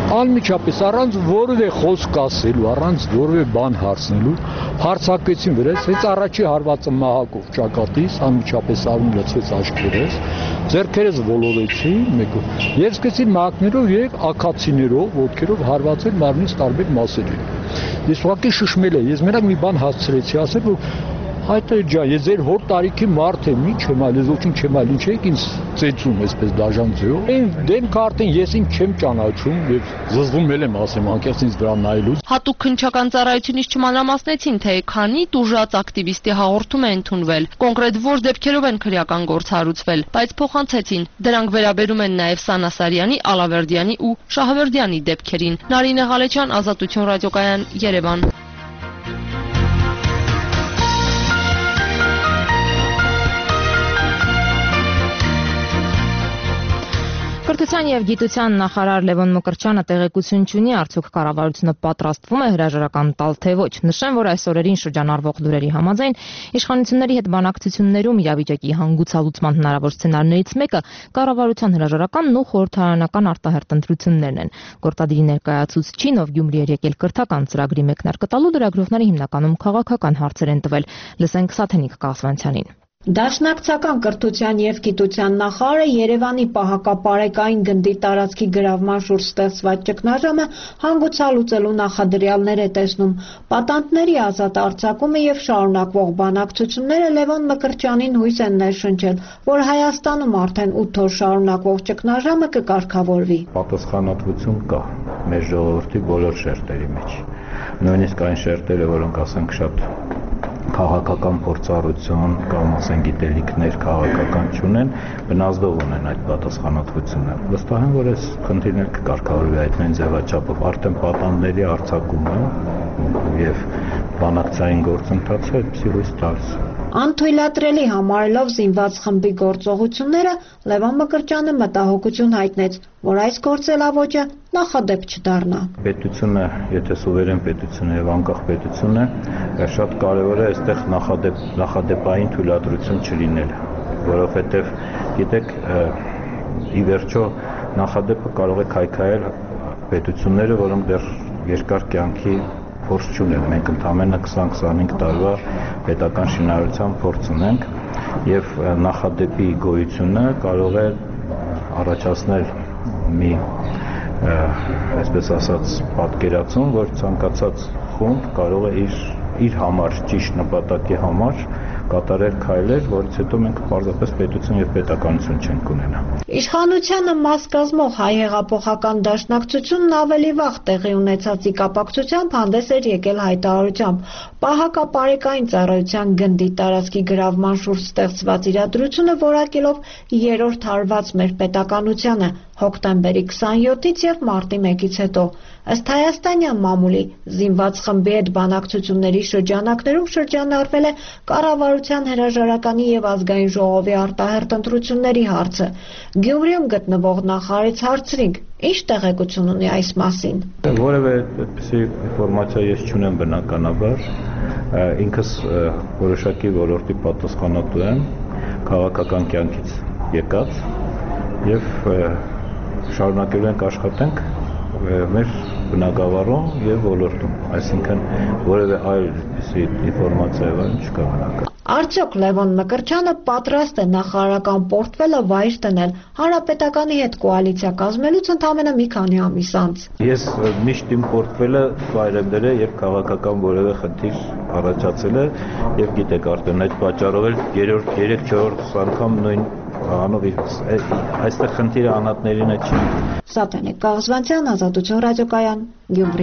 Անմիջապես առանց որևէ խոսք ասելու, առանց որևէ բան հարցնելու հարցակեցին վրես, հենց առաջի հարվածը մահակով ճակատից, անմիջապես արում լցվեց աչքերս, ձեռքերս ոլորեցի մեկով եւ սկսեցին մահակներով եւ ակացիներով, ոտքերով հարվածել մարմնից տարբեր մասերին։ Ես ուղղակի շշմել եմ, ես մենակ մի բան հասցրեցի ասել, որ Այդ ջան, ես ձեր հոր տարիքի մարդ եմ, ինչ եմ այլ, ես ոչինչ չեմ այլ, ինչ եք ինձ ծեծում այսպես դաժան ձեով։ Այն դեմքը արդեն ես ինձ չեմ ճանաչում եւ զզվում եմ ասեմ անկեղծ ինձ վրա նայելուց։ Հատուկ քննչական ծառայությունից չմանրամասնեցին, թե քանի տուժած ակտիվիստի հաղորդում է ընդունվել, կոնկրետ որ դեպքերով են քրեական գործ հարուցվել, բայց փոխանցեցին։ Դրանք վերաբերում են նաեւ Սանա Սարյանի, Ալավերդյանի ու Շահավերդյանի դեպքերին։ Նարինե Ղալեչյան, Ազատություն ռադիոկայան, Երևան։ Կրթության և գիտության նախարար Լևոն Մկրտչյանը տեղեկություն չունի, արդյոք կառավարությունը պատրաստվում է հրաժարական տալ, թե ոչ։ Նշեմ, որ այս օրերին շրջանառվող լուրերի համաձայն իշխանությունների հետ բանակցություններում իրավիճակի հանգուցալուծման հնարավոր սցենարներից մեկը կառավարության հրաժարականն ու խորհրդարանական արտահերթ ընտրություններն են։ Գործադիրի ներկայացուցչին, ով Գյումրի էր եկել կրթական ծրագրի մեկնարկը տալու, լրագրողները հիմնականում քաղաքական հարցեր են տվել։ Լսենք Սաթենիկ Կաղասվանցյանին։ Դաշնակցական կրթության և գիտության նախարարը Երևանի պահակապարեկային գնդի տարածքի գրավման շուրջ ստեղծված ճգնաժամը հանգուցալուծելու նախադրյալներ է տեսնում։ Պատանդների ազատ արձակումը և շարունակվող բանակցությունները Լևոն Մկրտչյանին հույս են ներշնչել, որ Հայաստանում արդեն 8 օր շարունակվող ճգնաժամը կկարգավորվի։ Պատասխանատվություն կա մեր ժողովրդի բոլոր շերտերի մեջ։ Նույնիսկ այն շերտերը, որոնք ասենք շատ քաղաքական փորձառություն կամ ասեն գիտելիքներ քաղաքական չունեն, բնազդով ունեն այդ պատասխանատվությունը։ Վստահ եմ, որ այս խնդիրները կկարգավորվի այդ նույն ձևաչափով։ Արդեն պատանդների արձակումը եւ բանակցային գործընթացը այդպիսի հույս տալիս։ Անթույլատրելի համարելով զինված խմբի գործողությունները, Լևոն Մկրտչյանը մտահոգություն հայտնեց, որ այս գործելավոճը նախադեպ չդառնա։ Պետությունը, եթե սուվերեն պետություն է եւ անկախ պետություն է, շատ կարեւոր է այստեղ նախադեպային թույլատրություն չլինելը, որովհետեւ գիտեք, ի վերջո նախադեպը կարող է քայքայել պետությունները, որոնք դեռ երկար կյանքի փորձ չունեն։ Մենք ընդամենը 20-25 տարվա պետական շինարարության փորձ ունենք եւ նախադեպի գոյությունը կարող է առաջացնել մի այսպես ասած պատկերացում, որ ցանկացած խումբ կարող է իր համար ճիշտ նպատակի համար կատարել քայլեր, որից հետո մենք պարզապես պետություն եւ պետականություն չենք ունենա։ Իշխանությանը մաս կազմող հայ հեղափոխական դաշնակցությունն ավելի վաղ տեղի ունեցածի կապակցությամբ հանդես էր եկել հայտարարությամբ։ Պահակապարեկային ծառայության գնդի տարածքի գրավման շուրջ ստեղծված իրադրությունը որակելով 3-րդ հարված մեր պետականությանը հոկտեմբերի 27-ից եւ մարտի 1-ից հետո։ Ըստ հայաստանյան մամուլի զինված խմբի հետ բանակցությունների շրջանակներում շրջանառվել է կառավարության հրաժարականի եւ ազգային ժողովի արտահերթ ընտրությունների հարցը։ Գյումրիում գտնվող նախարարից հարցրինք, ինչ տեղեկություն ունի այս մասին։ Որևէ այդպիսի ինֆորմացիա ես չունեմ բնականաբար, ինքս որոշակի ոլորտի պատասխանատու եմ, քաղաքական կյանքից եկած եւ շարունակելու ենք աշխատենք մեր բնակավարում եւ ոլորտում, այսինքն որևէ այլ ինֆորմացիա չկա բնական։ Արդյոք Լևոն Մկրտչյանը պատրաստ է նախարարական պորտֆելը վայր դնել Հանրապետականի հետ կոալիցիա կազմելուց ընդամենը մի քանի ամիս անց։ Ես միշտ իմ պորտֆելը վայր եմ դրել, երբ քաղաքական որևէ խնդիր առաջացել է եւ գիտեք արդեն այդ պատճառով էլ 3-4 անգամ նույն անով այստեղ խնդիրը անհատներին է չի։ Սաթենիկ Կաղասվանցյան, Ազատություն ռադիոկայան, Գյումրի։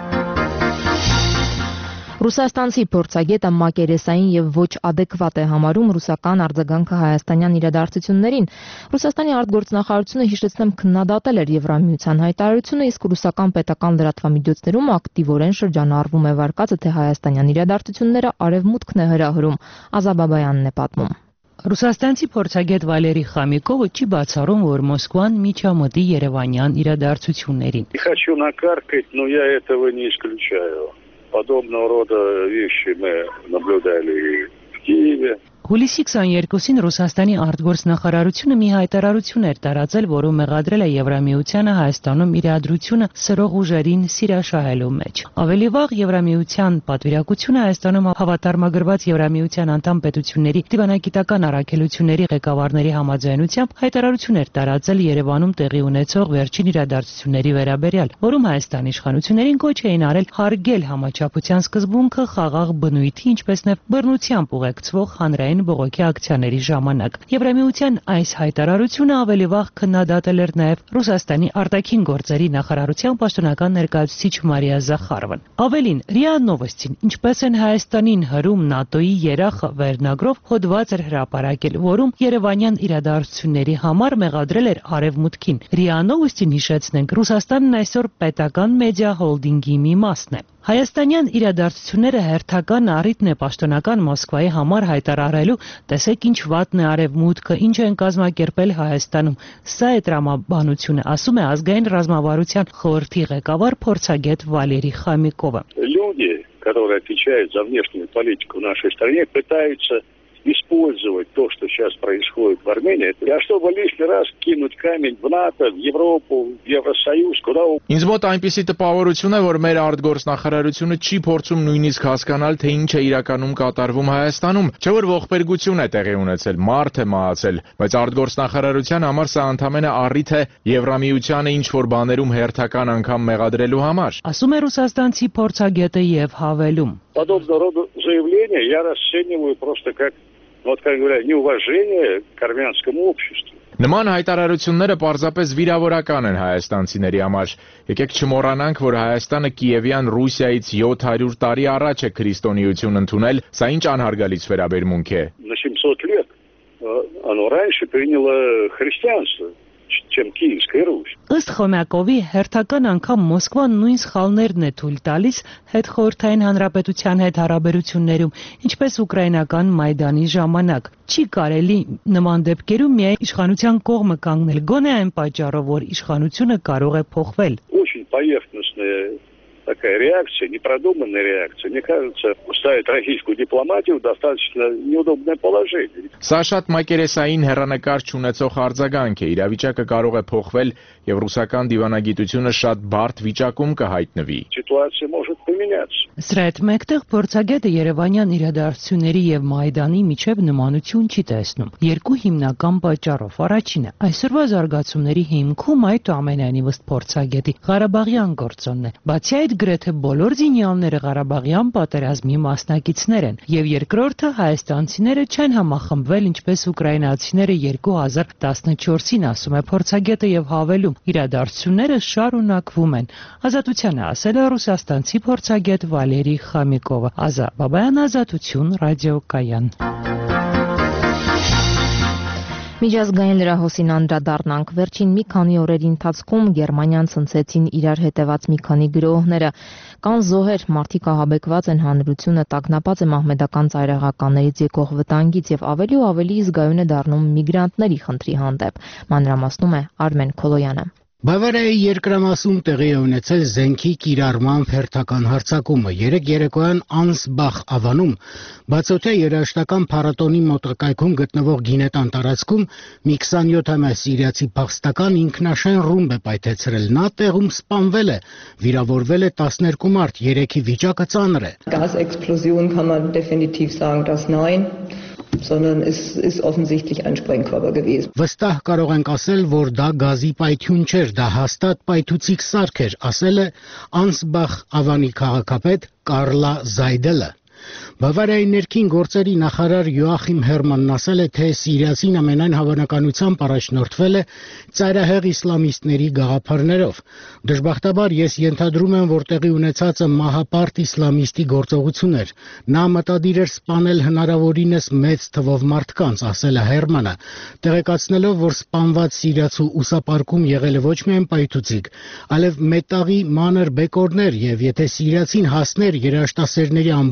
Ռուսաստանցի փորձագետը մակերեսային եւ ոչ ադեկվատ է համարում ռուսական արձագանքը հայաստանյան իրադարձություններին։ Ռուսաստանի արտգործնախարարությունը հիշեցնեմ քննադատել էր Եվրամիության հայտարարությունը, իսկ ռուսական պետական լրատվամիջոցներում ակտիվորեն շրջանառվում է վարկածը, թե հայաստանյան իրադարձությունները արևմուտքն է հրահրում։ Ազաբաբայանն է պատմում։ Ռուսաստանցի փորձագետ Վալերի Խամիկովը չի բացառում, որ Մոսկվան միջամտի երևանյան իրադարձություններին։ Хочу накаркать, но я этого не исключаю. Подобного рода вещи мы наблюдали в Киеве. Հուլիսի 22-ին Ռուսաստանի արտգործնախարարությունը մի հայտարարություն էր տարածել, որում մեղադրել է Եվրամիությանը Հայաստանում իրադրությունը սրող ուժերին սիրաշահելու մեջ։ Ավելի վաղ Եվրամիության պատվիրակությունը Հայաստանում հավատարմագրված Եվրամիության անդամ պետությունների դիվանագիտական առաքելությունների ղեկավարների համաձայնությամբ հայտարարություն էր տարածել Երևանում տեղի ունեցող վերջին իրադարձությունների վերաբերյալ, որում Հայաստանի իշխանություններին կոչ էին արել հարգել համաչափության սկզբունքը խաղաղ բնույթի, ինչպես նաև բռնությամբ ուղեկցվող հանրային բողոքի ակցիաների ժամանակ։ Եվրամիության այս հայտարարությունը ավելի վաղ քննադատել էր նաև Ռուսաստանի արտաքին գործերի նախարարության պաշտոնական ներկայացուցիչ Մարիա Զախարովան։ Ավելին, ՌԻԱ Նովոստին, ինչպես են Հայաստանին հրում ՆԱՏՕ-ի երախը վերնագրով հոդված էր հրապարակել, որում երևանյան իրադարձությունների համար մեղադրել էր Արևմուտքին։ ՌԻԱ Նովոստին, հիշեցնենք, Ռուսաստանն այսօր պետական մեդիա հոլդինգի մի մասն է։ Հայաստանյան իրադարձությունները հերթական առիթն է պաշտոնական Մոսկվայի համար հայտարարելու, տեսեք ինչ վատն է Արևմուտքը, ինչ են կազմակերպել Հայաստանում։ Սա է տրամաբանությունը, ասում է ազգային ռազմավարության խորհրդի ղեկավար փորձագետ Վալերի Խամիկովը։ Люди, которые отвечают за внешнюю политику в нашей стране, пытаются использовать то, что сейчас происходит в Армении, чтобы лишний раз кинуть камень в НАТО, в Европу, в Евросоюз, куда угодно. Ինձ մոտ այնպիսի տպավորություն է, որ մեր արտգործնախարարությունը չի փորձում նույնիսկ հասկանալ, թե ինչ է իրականում կատարվում Հայաստանում, չէ որ ողբերգություն է տեղի ունեցել, մարդ է մահացել, բայց արտգործնախարարության համար սա ընդամենը առիթ է Եվրամիությանը ինչ որ баներում հերթական անգամ մեղադրելու համար։ Ասում է ռուսաստանցի փորձագետը եւ հավելում. Подобного рода заявления я расцениваю просто как, вот как говорят, неуважение к армянскому обществу. Նման հայտարարությունները պարզապես վիրավորական են հայաստանցիների համար։ Եկեք չմոռանանք, որ Հայաստանը Կիևյան Ռուսիայից 700 տարի առաջ է քրիստոնեություն ընդունել, սա ինչ անհարգալից վերաբերմունք է։ На 700 лет оно раньше приняло христианство, чем Киевская Русь. Ըստ Խոմյակովի, հերթական անգամ Մոսկվան նույն սխալներն է թույլ տալիս հետխորհրդային հանրապետության հետ հարաբերություններում, ինչպես ուկրաինական Մայդանի ժամանակ։ Չի կարելի նման դեպքերում միայն իշխանության կողմը կանգնել, գոնե այն պատճառով, որ իշխանությունը կարող է փոխվել։ Очень поверхностная такая реакция, непродуманная реакция. Мне кажется, ставит российскую дипломатию в достаточно неудобное положение. Սա շատ մակերեսային հեռանկար չունեցող արձագանք է, իրավիճակը կարող է փոխվել եւ ռուսական դիվանագիտությունը շատ բարդ վիճակում կհայտնվի։ Ситуация может поменяться. Սրա հետ մեկտեղ փորձագետը Երևանյան իրադարձությունների եւ Մայդանի միջև նմանություն չի տեսնում։ Երկու հիմնական պատճառով։ Առաջինը, այսօրվա զարգացումների հիմքում այդուամենայնիվ ըստ փորձագետի Ղարաբաղյան գործոնն է։ Բացի այդ, գրեթե բոլոր զինյալները Ղարաբաղյան պատերազմի մասնակիցներ են, եւ երկրորդը հայաստանցիները չեն համախմբվել ինչպես ուկրաինացիները 2014-ին, ասում է փորձագետը եւ հավելում. իրադարձությունները շարունակվում են։ Ազատությանը ասել է ռուսաստանցի փորձագետ Վալերի Խամիկովը։ Ազա Բաբայան, Ազատություն, ռադիոկայան։ Միջազգային լրահոսին անդրադառնանք։ Վերջին մի քանի օրերի ընթացքում Գերմանիան ցնցեցին իրար հետևած մի քանի գրոհները։ Կան զոհեր, մարդիկ ահաբեկված են, հանրությունը տագնապած է մահմեդական ծայրահեղականներից եկող վտանգից եւ ավելի ու ավելի զգայուն է դառնում միգրանտների խնդրի հանդեպ։ Մանրամասնում է Արմեն Քոլոյանը։ Բավարիայի երկրամասում տեղի է ունեցել զենքի կիրառման հերթական հարձակումը։ Երեկ երեկոյան Անսբախ ավանում բացօթյա երաժշտական փառատոնի մոտակայքում գտնվող գինետան տարածքում մի 27-ամյա սիրիացի փախստական ինքնաշեն ռումբ է պայթեցրել։ Նա տեղում սպանվել է, վիրավորվել է 12 մարդ, 3-ի վիճակը ծանր է։ Gasexplosion kann man definitiv sagen, dass nein. Sondern es ist offensichtlich ein Sprengkörper gewesen. Վստահ կարող ենք ասել, որ դա գազի պայթյուն չէր, դա հաստատ պայթուցիկ սարք էր, ասել է Անսբախ ավանի քաղաքապետ Կարլա Զայդելը։ Բավարիայի ներքին գործերի նախարար Յոախիմ Հերմանն ասել է, թե սիրիացին ամենայն հավանականությամբ առաջնորդվել է ծայրահեղ իսլամիստների գաղափարներով։ Դժբախտաբար ես ենթադրում եմ, որ տեղի ունեցածը մահապարտ իսլամիստի գործողություն էր։ Նա մտադիր էր սպանել հնարավորինս մեծ թվով մարդկանց, ասել է Հերմանը, տեղեկացնելով, որ սպանված սիրիացու ուսապարկում եղել է ոչ միայն պայթուցիկ, այլև մետաղի մանր բեկորներ, եւ եթե սիրիացին հասներ երաշտասերների ամբոխին,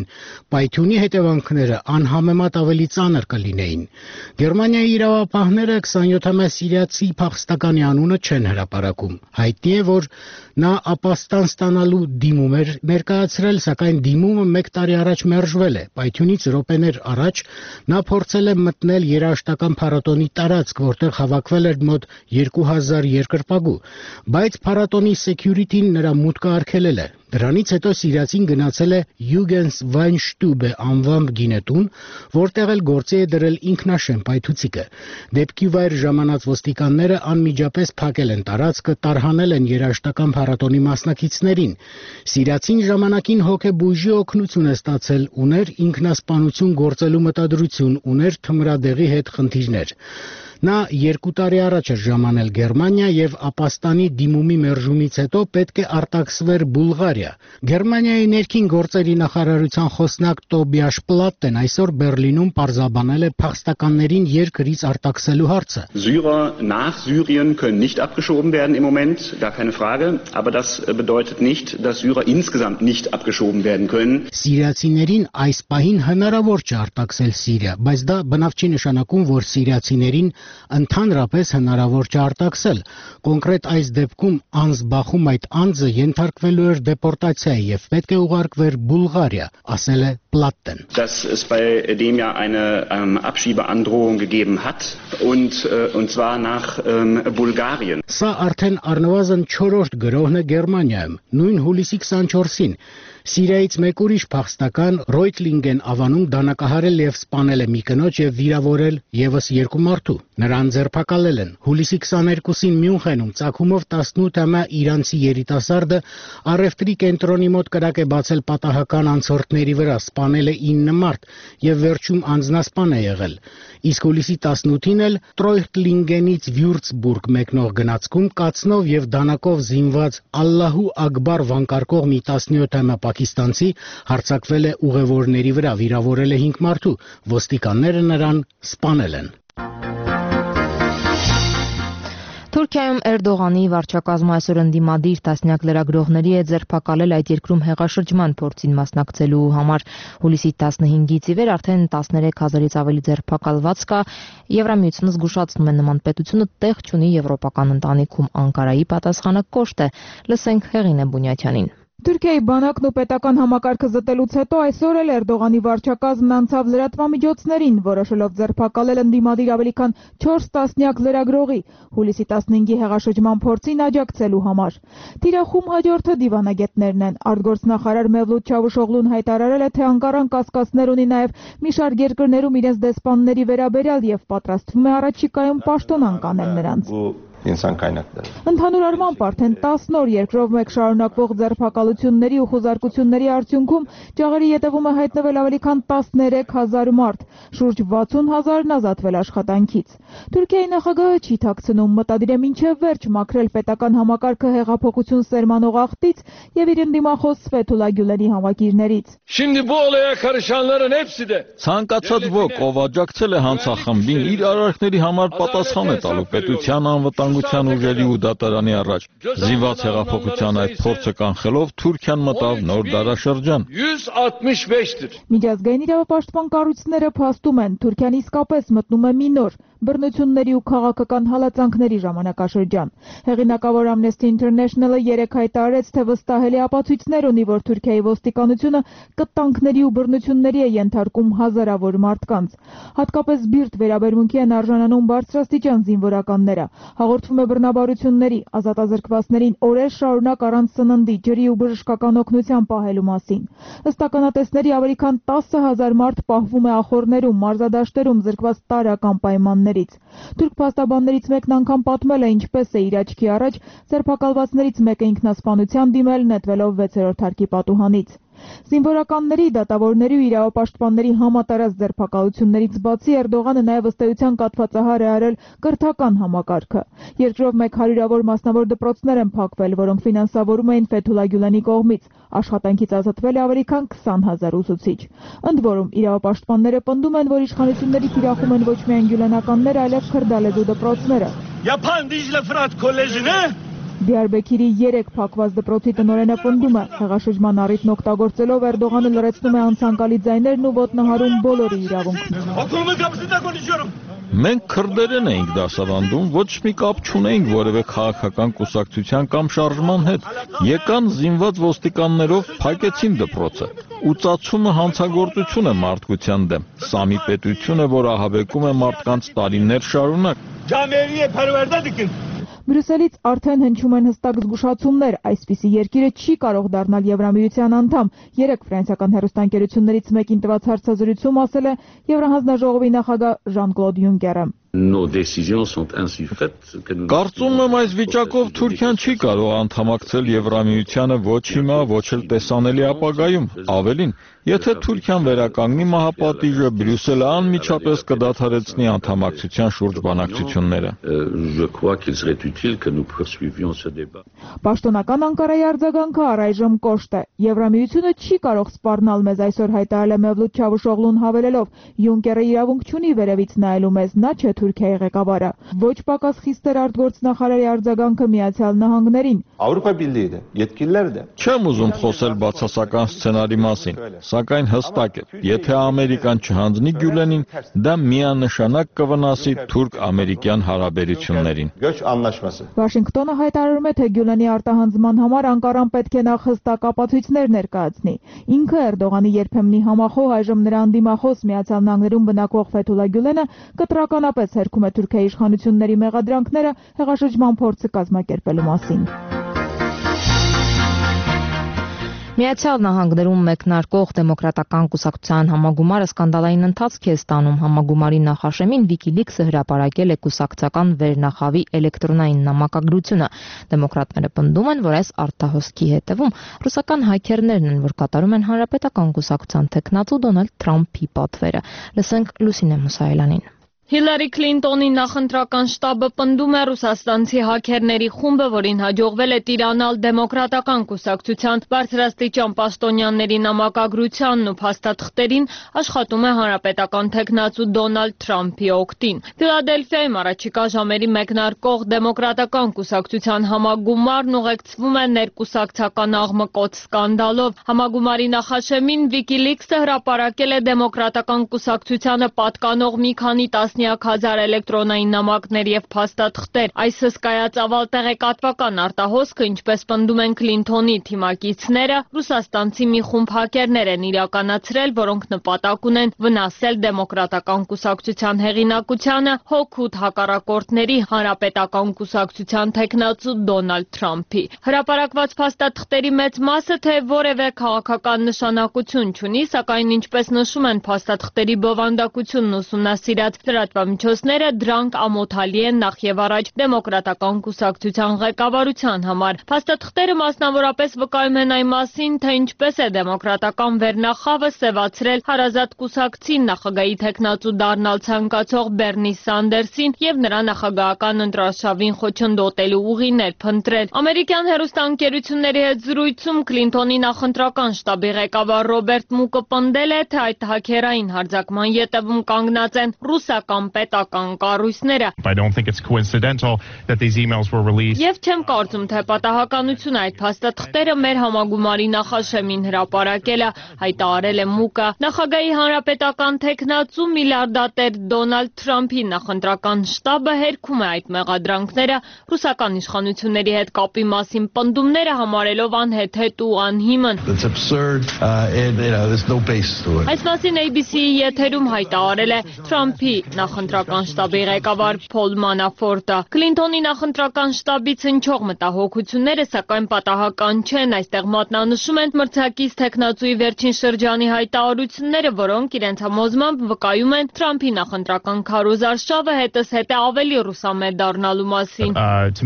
պայթյունի հետևանքները անհամեմատ ավելի ծանր կլինեին։ Գերմանիայի իրավապահները 27-ամյա սիրիացի փախստականի անունը չեն հրապարակում։ Հայտնի է, որ նա ապաստան ստանալու դիմում էր ներկայացրել, սակայն դիմումը 1 տարի առաջ մերժվել է։ Պայթյունից րոպեներ առաջ նա փորձել է մտնել երաժշտական փառատոնի տարածք, որտեղ հավաքվել էր մոտ 2000 երկրպագու, բայց փառատոնի security-ն նրա մուտքը արգելել է։ Դրանից հետո սիրիացին գնացել է Jugendweinstube անվամբ գինետուն, որտեղ էլ գործի է դրել ինքնաշեն պայթուցիկը։ Դեպքի վայր ժամանած ոստիկանները անմիջապես փակել են տարածքը, տարհանել են երաժշտական փառատոնի մասնակիցներին։ Սիրիացին ժամանակին հոգեբույժի օգնություն է ստացել, ուներ ինքնասպանություն գործելու մտադրություն, ուներ թմրադեղի հետ խնդիրներ։ Նա 2 տարի առաջ էր ժամանել Գերմանիա եւ ապաստանի դիմումի մերժումից հետո պետք է արտաքսվեր Բուլղարիա։ Գերմանիայի ներքին գործերի նախարարության խոսնակ Տոբիաշ Պլատտեն այսօր Բերլինում պարզաբանել է փախստականներին երկրից արտաքսելու հարցը։ Syrer nach Syrien können nicht abgeschoben werden im Moment, gar keine Frage, aber das bedeutet nicht, dass Syrer insgesamt nicht abgeschoben werden können. Սիրիացիներին այս պահին հնարավոր չէ արտաքսել Սիրիա, բայց դա բնավ չի նշանակում, որ սիրիացիներին ընդհանրապես հնարավոր չէ արտաքսել։ Կոնկրետ այս դեպքում անձբախում այդ անձը ենթարկվելու էր դեպորտացիայի եւ պետք է ուղարկվեր Բուլղարիա, ասել է Պլատտեն։ Dass es bei dem ja eine Abschiebeandrohung gegeben hat und zwar nach Bulgarien. Սա արդեն առնվազն 4-րդ գրոհն է Գերմանիայում, նույն հուլիսի 24-ին։ Սիրիայից մեկ ուրիշ փախստական Ռոյթլինգեն ավանում դանակահարել եւ սպանել է մի կնոջ եւ վիրավորել եւս 2 մարդու։ Նրան ձերբակալել են։ Հուլիսի 22-ին Մյունխենում ծագումով 18-ամյա իրանցի երիտասարդը առևտրի կենտրոնի մոտ կրակ է բացել պատահական անցորդների վրա, սպանել է 9 մարդ եւ վերջում անձնասպան է եղել։ Իսկ հուլիսի 18-ին էլ Տրոյթլինգենից Վյուրցբուրգ մեկնող գնացքում կացնով եւ դանակով զինված Ալլահու Ակբար վանկարկող մի 17-ամյա պակիստանցի հարձակվել է ուղևորների վրա, վիրավորել է 5 մարդու, ոստիկանները նրան սպանել են։ Թուրքիայում Էրդողանի վարչակազմը այսօր ընդդիմադիր տասնյակ լրագրողների է ձերբակալել այդ երկրում հեղաշրջման փորձին մասնակցելու համար։ Հուլիսի 15-ից ի վեր արդեն 13000-ից ավելի ձերբակալված կա։ Եվրամիությունը զգուշացնում է նման պետությունը տեղ չունի եվրոպական ընտանիքում։ Անկարայի պատասխանը կոշտ է։ Լսենք Հեղինե Բունյաթյանին։ Թուրքիայի բանակն ու պետական համակարգը զտելուց հետո այսօր էլ Էրդողանի վարչակազմն անցավ լրատվամիջոցներին, որոշելով ձերբակալել ընդդիմադիր ավելի քան 4 տասնյակ լրագրողի հուլիսի 15-ի հեղաշրջման փորձին աջակցելու համար։ Թիրախում հաջորդը դիվանագետներն են։ Արտգործնախարար Մևլութ Չավուշօղլուն հայտարարել է, թե Անկարան կասկածներ ունի նաև մի շարք երկրներում իրենց դեսպանների վերաբերյալ եւ պատրաստվում է առաջիկայում պաշտոնան կանել նրանց։ Ընդհանուր առմամբ արդեն 10 օր երկրով մեկ շարունակվող ձերբակալությունների ու խուզարկությունների արդյունքում ճաղերի ետևում է հայտնվել ավելի քան 13000 մարդ, շուրջ 60000-ն ազատվել աշխատանքից։ Թուրքիայի նախագահը չի թաքցնում, մտադիր է մինչև վերջ մաքրել պետական համակարգը հեղափոխություն սերմանող աղտից եւ իր ընդդիմախոս Ֆեթուլա Գյուլենի հավաքիրներից։ Ցանկացած ոք, ով աջակցել է հանցախմբին, իր արարքների համար պատասխան է տալու պետության անվտանգության ուժերի ու դատարանի առաջ։ Զինված հեղափոխության այդ փորձը կանխելով Թուրքիան մտավ նոր դարաշրջան։ 165-ր։ Միջազգային իրավապաշտպան կառույցները փաստում են, Թուրքիան իսկապես մտնում է մի նոր բռնությունների ու քաղաքական հալածանքների ժամանակաշրջան։ Հեղինակավոր Amnesty International-ը երեկ հայտարարեց, թե վստահելի ապացույցներ ունի, որ Թուրքիայի ոստիկանությունը կտանքների ու բռնությունների է ենթարկում հազարավոր մարդկանց։ Հատկապես բիրտ վերաբերմունքի են արժանանում բարձրաստիճան զինվորականները։ Հաղորդվում է բռնաբարությունների, ազատազրկվածներին օրեր շարունակ առանց սննդի, ջրի ու բժշկական օգնության պահելու մասին։ Ըստ ականատեսների ավելի քան 10000 մարդ պահվում է ախոռներում, մարզադաշտերում, զրկված տարրական պայմաններից։ Թուրք փաստաբաններից մեկն անգամ պատմել է, ինչպես է իր աչքի առաջ ձերբակալվածներից մեկը ինքնասպանության դիմել, նետվելով 6-րդ հարկի պատուհանից։ Զինվորականների, դատավորների ու իրավապաշտպանների համատարած ձերբակալություններից բացի Էրդողանը նաև ըստ էության կաթվածահար է արել կրթական համակարգը։ Երկրով մեկ հարյուրավոր մասնավոր դպրոցներ են փակվել, որոնք ֆինանսավորում էին Ֆեթուլա Գյուլենի կողմից։ Աշխատանքից ազատվել է ավելի քան 20000 ուսուցիչ։ Ընդ որում, իրավապաշտպանները պնդում են, որ իշխանությունների թիրախում են ոչ միայն գյուլենականները, այլև քրդալեզու դպրոցները։ Yapan Dicle Fırat Koleji'ne Դիարբեքիրի 3 փակված դպրոցի տնօրենը պնդում է, հեղաշրջման առիթն օգտագործելով Էրդողանը լրացնում է անցանկալի ձայներն ու ոտնահարում բոլորի իրավունքները։ Մենք քրդերեն էինք դասավանդում, ոչ մի կապ չունեինք որևէ քաղաքական կուսակցության կամ շարժման հետ։ Եկան զինված ոստիկաններով, փակեցին դպրոցը։ Ու ծածումը հանցագործություն է մարդկության դեմ։ Սա մի պետություն է, որ ահաբեկում է մարդկանց տարիներ շարունակ։ Բրյուսելից արդեն հնչում են հստակ զգուշացումներ, այսպիսի երկիրը չի կարող դառնալ Եվրամիության անդամ։ Երեկ ֆրանսիական հեռուստաընկերություններից մեկին տված հարցազրույցում ասել է Եվրահանձնաժողովի նախագահ Ժան-Կլոդ Յունկերը։ Կարծում եմ այս վիճակով Թուրքիան չի կարող անդամակցել Եվրամիությանը ոչ հիմա, ոչ էլ տեսանելի ապագայում։ Ավելին, եթե Թուրքիան վերականգնի մահապատիժը, Բրյուսելը անմիջապես կդադարեցնի անդամակցության շուրջ բանակցությունները։ Պաշտոնական Անկարայի արձագանքը առայժմ կոշտ է։ Եվրամիությունը չի կարող սպառնալ մեզ, այսօր հայտարարել է Մևլութ Չավուշօղլուն հավելելով. Յունկերը իրավունք չունի վերևից նայելու մեզ, նա չէ Թուրքիայի ղեկավարը։ Ոչ պակաս խիստ էր արտգործնախարարի արձագանքը Միացյալ Նահանգներին։ Չեմ ուզում խոսել բացասական սցենարի մասին, սակայն հստակ է, եթե Ամերիկան չհանձնի Գյուլենին, դա միանշանակ կվնասի թուրք-ամերիկյան հարաբերություններին։ Վաշինգտոնը հայտարարում է, թե Գյուլենի արտահանձնման համար Անկարան պետք է նախ հստակ ապացույցներ ներկայացնի։ Ինքը Էրդողանի երբեմնի համախոհ, այժմ նրան դիմախոս Միացյալ Նահանգներում բնակվող Ֆեթուլա Գյուլենը կտրականապես հերքում է Թուրքիայի իշխանությունների մեղադրանքները հեղաշրջման փորձը կազմակերպելու մասին։ Միացյալ Նահանգներում մեկնարկող դեմոկրատական կուսակցության համագումարը սկանդալային ընթացք է ստանում։ Համագումարի նախաշեմին WikiLeaks-ը հրապարակել է կուսակցական վերնախավի էլեկտրոնային նամակագրությունը։ Դեմոկրատները պնդում են, որ այս արտահոսքի հետևում ռուսական հաքերներն են, որ կատարում են հանրապետական կուսակցության թեկնածու Դոնալդ Թրամփի պատվերը։ Լսենք Լուսինե Մուսայելյանին։ Հիլարի Քլինտոնի նախընտրական շտաբը պնդում է ռուսաստանցի հաքերների խումբը, որին հաջողվել է տիրանալ դեմոկրատական կուսակցության բարձրաստիճան պաշտոնյաների նամակագրությանն ու փաստաթղթերին, աշխատում է հանրապետական թեկնածու Դոնալդ Թրամփի օգտին։ Ֆիլադելֆիայում առաջիկա ժամերի մեկնարկող դեմոկրատական կուսակցության համագումարն ուղեկցվում է ներկուսակցական աղմկոտ սկանդալով։ Համագումարի նախաշեմին WikiLeaks-ը հրապարակել է դեմոկրատական կուսակցությանը պատկանող մի քանի տասնյակ հազար էլեկտրոնային նամակներ եւ փաստաթղթեր։ Այս հսկայածավալ տեղեկատվական արտահոսքը, ինչպես պնդում են Քլինթոնի թիմակիցները, ռուսաստանցի մի խումբ հաքերներ են իրականացրել, որոնք նպատակ ունեն վնասել դեմոկրատական կուսակցության հեղինակությանը, հօգուտ հակառակորդների հանրապետական կուսակցության թեկնածու Դոնալդ Թրամփի։ Հրապարակված փաստաթղթերի մեծ մասը թե որևէ քաղաքական նշանակություն չունի, սակայն ինչպես նշում են փաստաթղթերի բովանդակությունն ուսումնասիրած լրատվամիջոցները, դրանք ամոթալի են նախ եւ առաջ դեմոկրատական կուսակցության ղեկավարության համար։ Փաստաթղթերը մասնավորապես վկայում են այն մասին, թե ինչպես է դեմոկրատական վերնախավը սևացրել հարազատ կուսակցին նախագահի թեկնածու դառնալ ցանկացող Բեռնի Սանդերսին եւ նրա նախագահական ընտրարշավին խոչընդոտելու ուղիներ փնտրել։ Ամերիկյան հեռուստաընկերությունների հետ զրույցում Քլինթոնի նախընտրական շտաբի ղեկավար Ռոբերտ Մուկը պնդել է, թե այդ հաքերային հարձակման ետևում կանգնած են ռուսական պետական կառույցները։ Եվ չեմ կարծում, թե պատահականություն այդ փաստաթղթերը մեր համագումարի նախաշեմին հրապարակելը, հայտարարել է Մուկը։ Նախագահի հանրապետական թեկնածու միլիարդատեր Դոնալդ Թրամփի նախընտրական շտաբը հերքում է այդ մեղադրանքները, ռուսական իշխանությունների հետ կապի մասին պնդումները համարելով անհեթեթ ու անհիմն։ Այս մասին ABC-ի եթերում հայտարարել է Թրամփի նախընտրական շտաբի ղեկավար Փոլ Մանաֆորտը։ Քլինթոնի նախընտրական շտաբից հնչող մտահոգությունները սակայն պատահական չեն, այստեղ մատնանշում են մրցակից թեկնածուի վերջին շրջանի հայտարարությունները, որոնք իրենց համոզմամբ վկայում են Թրամփի նախընտրական քարոզարշավը հետզհետե ավելի ռուսամետ դառնալու մասին։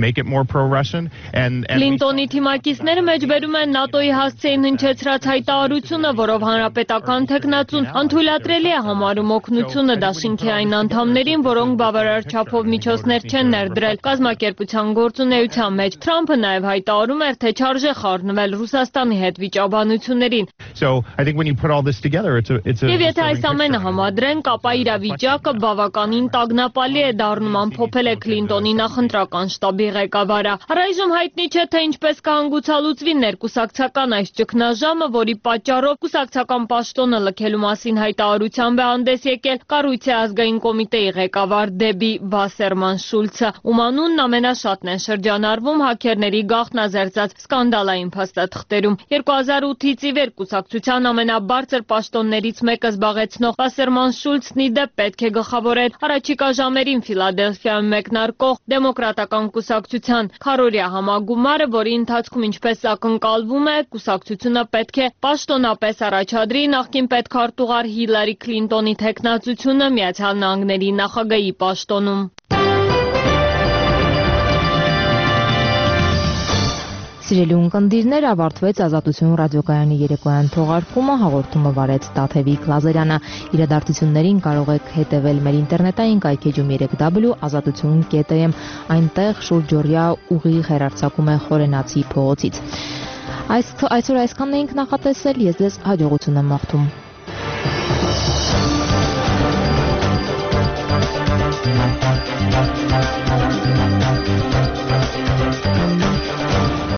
Քլինտոնի թիմակիցները մեջբերում են ՆԱՏՕ-ի հասցեին հնչեցրած հայտարարությունը, որով հանրապետական թեկնածուն անթույլատրելի է համարում օգնությունը դաշինքի այն անդամներին, որոնք բավարար չափով միջոցներ չեն ներդրել կազմակերպության գործունեության մեջ։ Թրամփը նաև հայտարարում էր, թե չարժե խառնվել Ռուսաստանի հետ վիճաբանություններին։ Եվ եթե այս ամենը համադրենք, ապա իրավիճակը բավականին տագնապալի է դառնում, ամփոփել է Քլինտոնի նախընտրական շտաբի ղեկավարը։ Առայժմ հայտնի չէ, թե ինչպես կհանգուցալուծվի ներկուսակցական այս ճգնաժամը, որի պատճառով կուսակցական պաշտոնը լքելու մասին հայտարարությամբ է հանդես եկել Կառույցի ազգային կոմիտեի ղեկավար Դեբի Վասերման Շուլցը, ում անունն ամենաշատն են շրջանառվում հաքերների գաղտնազերծած սկանդալային փաստաթղթերում։ 2008-ից ի վեր կուսակցության ամենաբարձր պաշտոններից մեկը զբաղեցնող Վասերման Շուլցն ի դեպ պետք է գլխավորել առաջիկա ժամերին Ֆիլադելֆիայում մեկնարկող դեմոկրատական կուսակցության քառօրյա համագումարը, որի ընթացքում ինչպես ակնկալվում է, կուսակցությունը պետք է պաշտոնապես առաջադրի նախկին պետքարտուղար Հիլարի Քլինտոնի թեկնածությունը Միացյալ Նահանգների նախագահի պաշտոնում։ Սիրելի ունկնդիրներ, ավարտվեց Ազատություն ռադիոկայանի երեկոյան թողարկումը, հաղորդումը վարեց Տաթևիկ Լազարյանը։ Իրադարձություններին կարող եք հետևել մեր ինտերնետային կայքեջում 3w.azatutun.am, այնտեղ շուրջօրյա ուղիղ հեռարձակում է Խորենացի փողոցից։ Այսօր այսքանն էինք նախատեսել, ես ձեզ հաջողություն եմ մաղթում։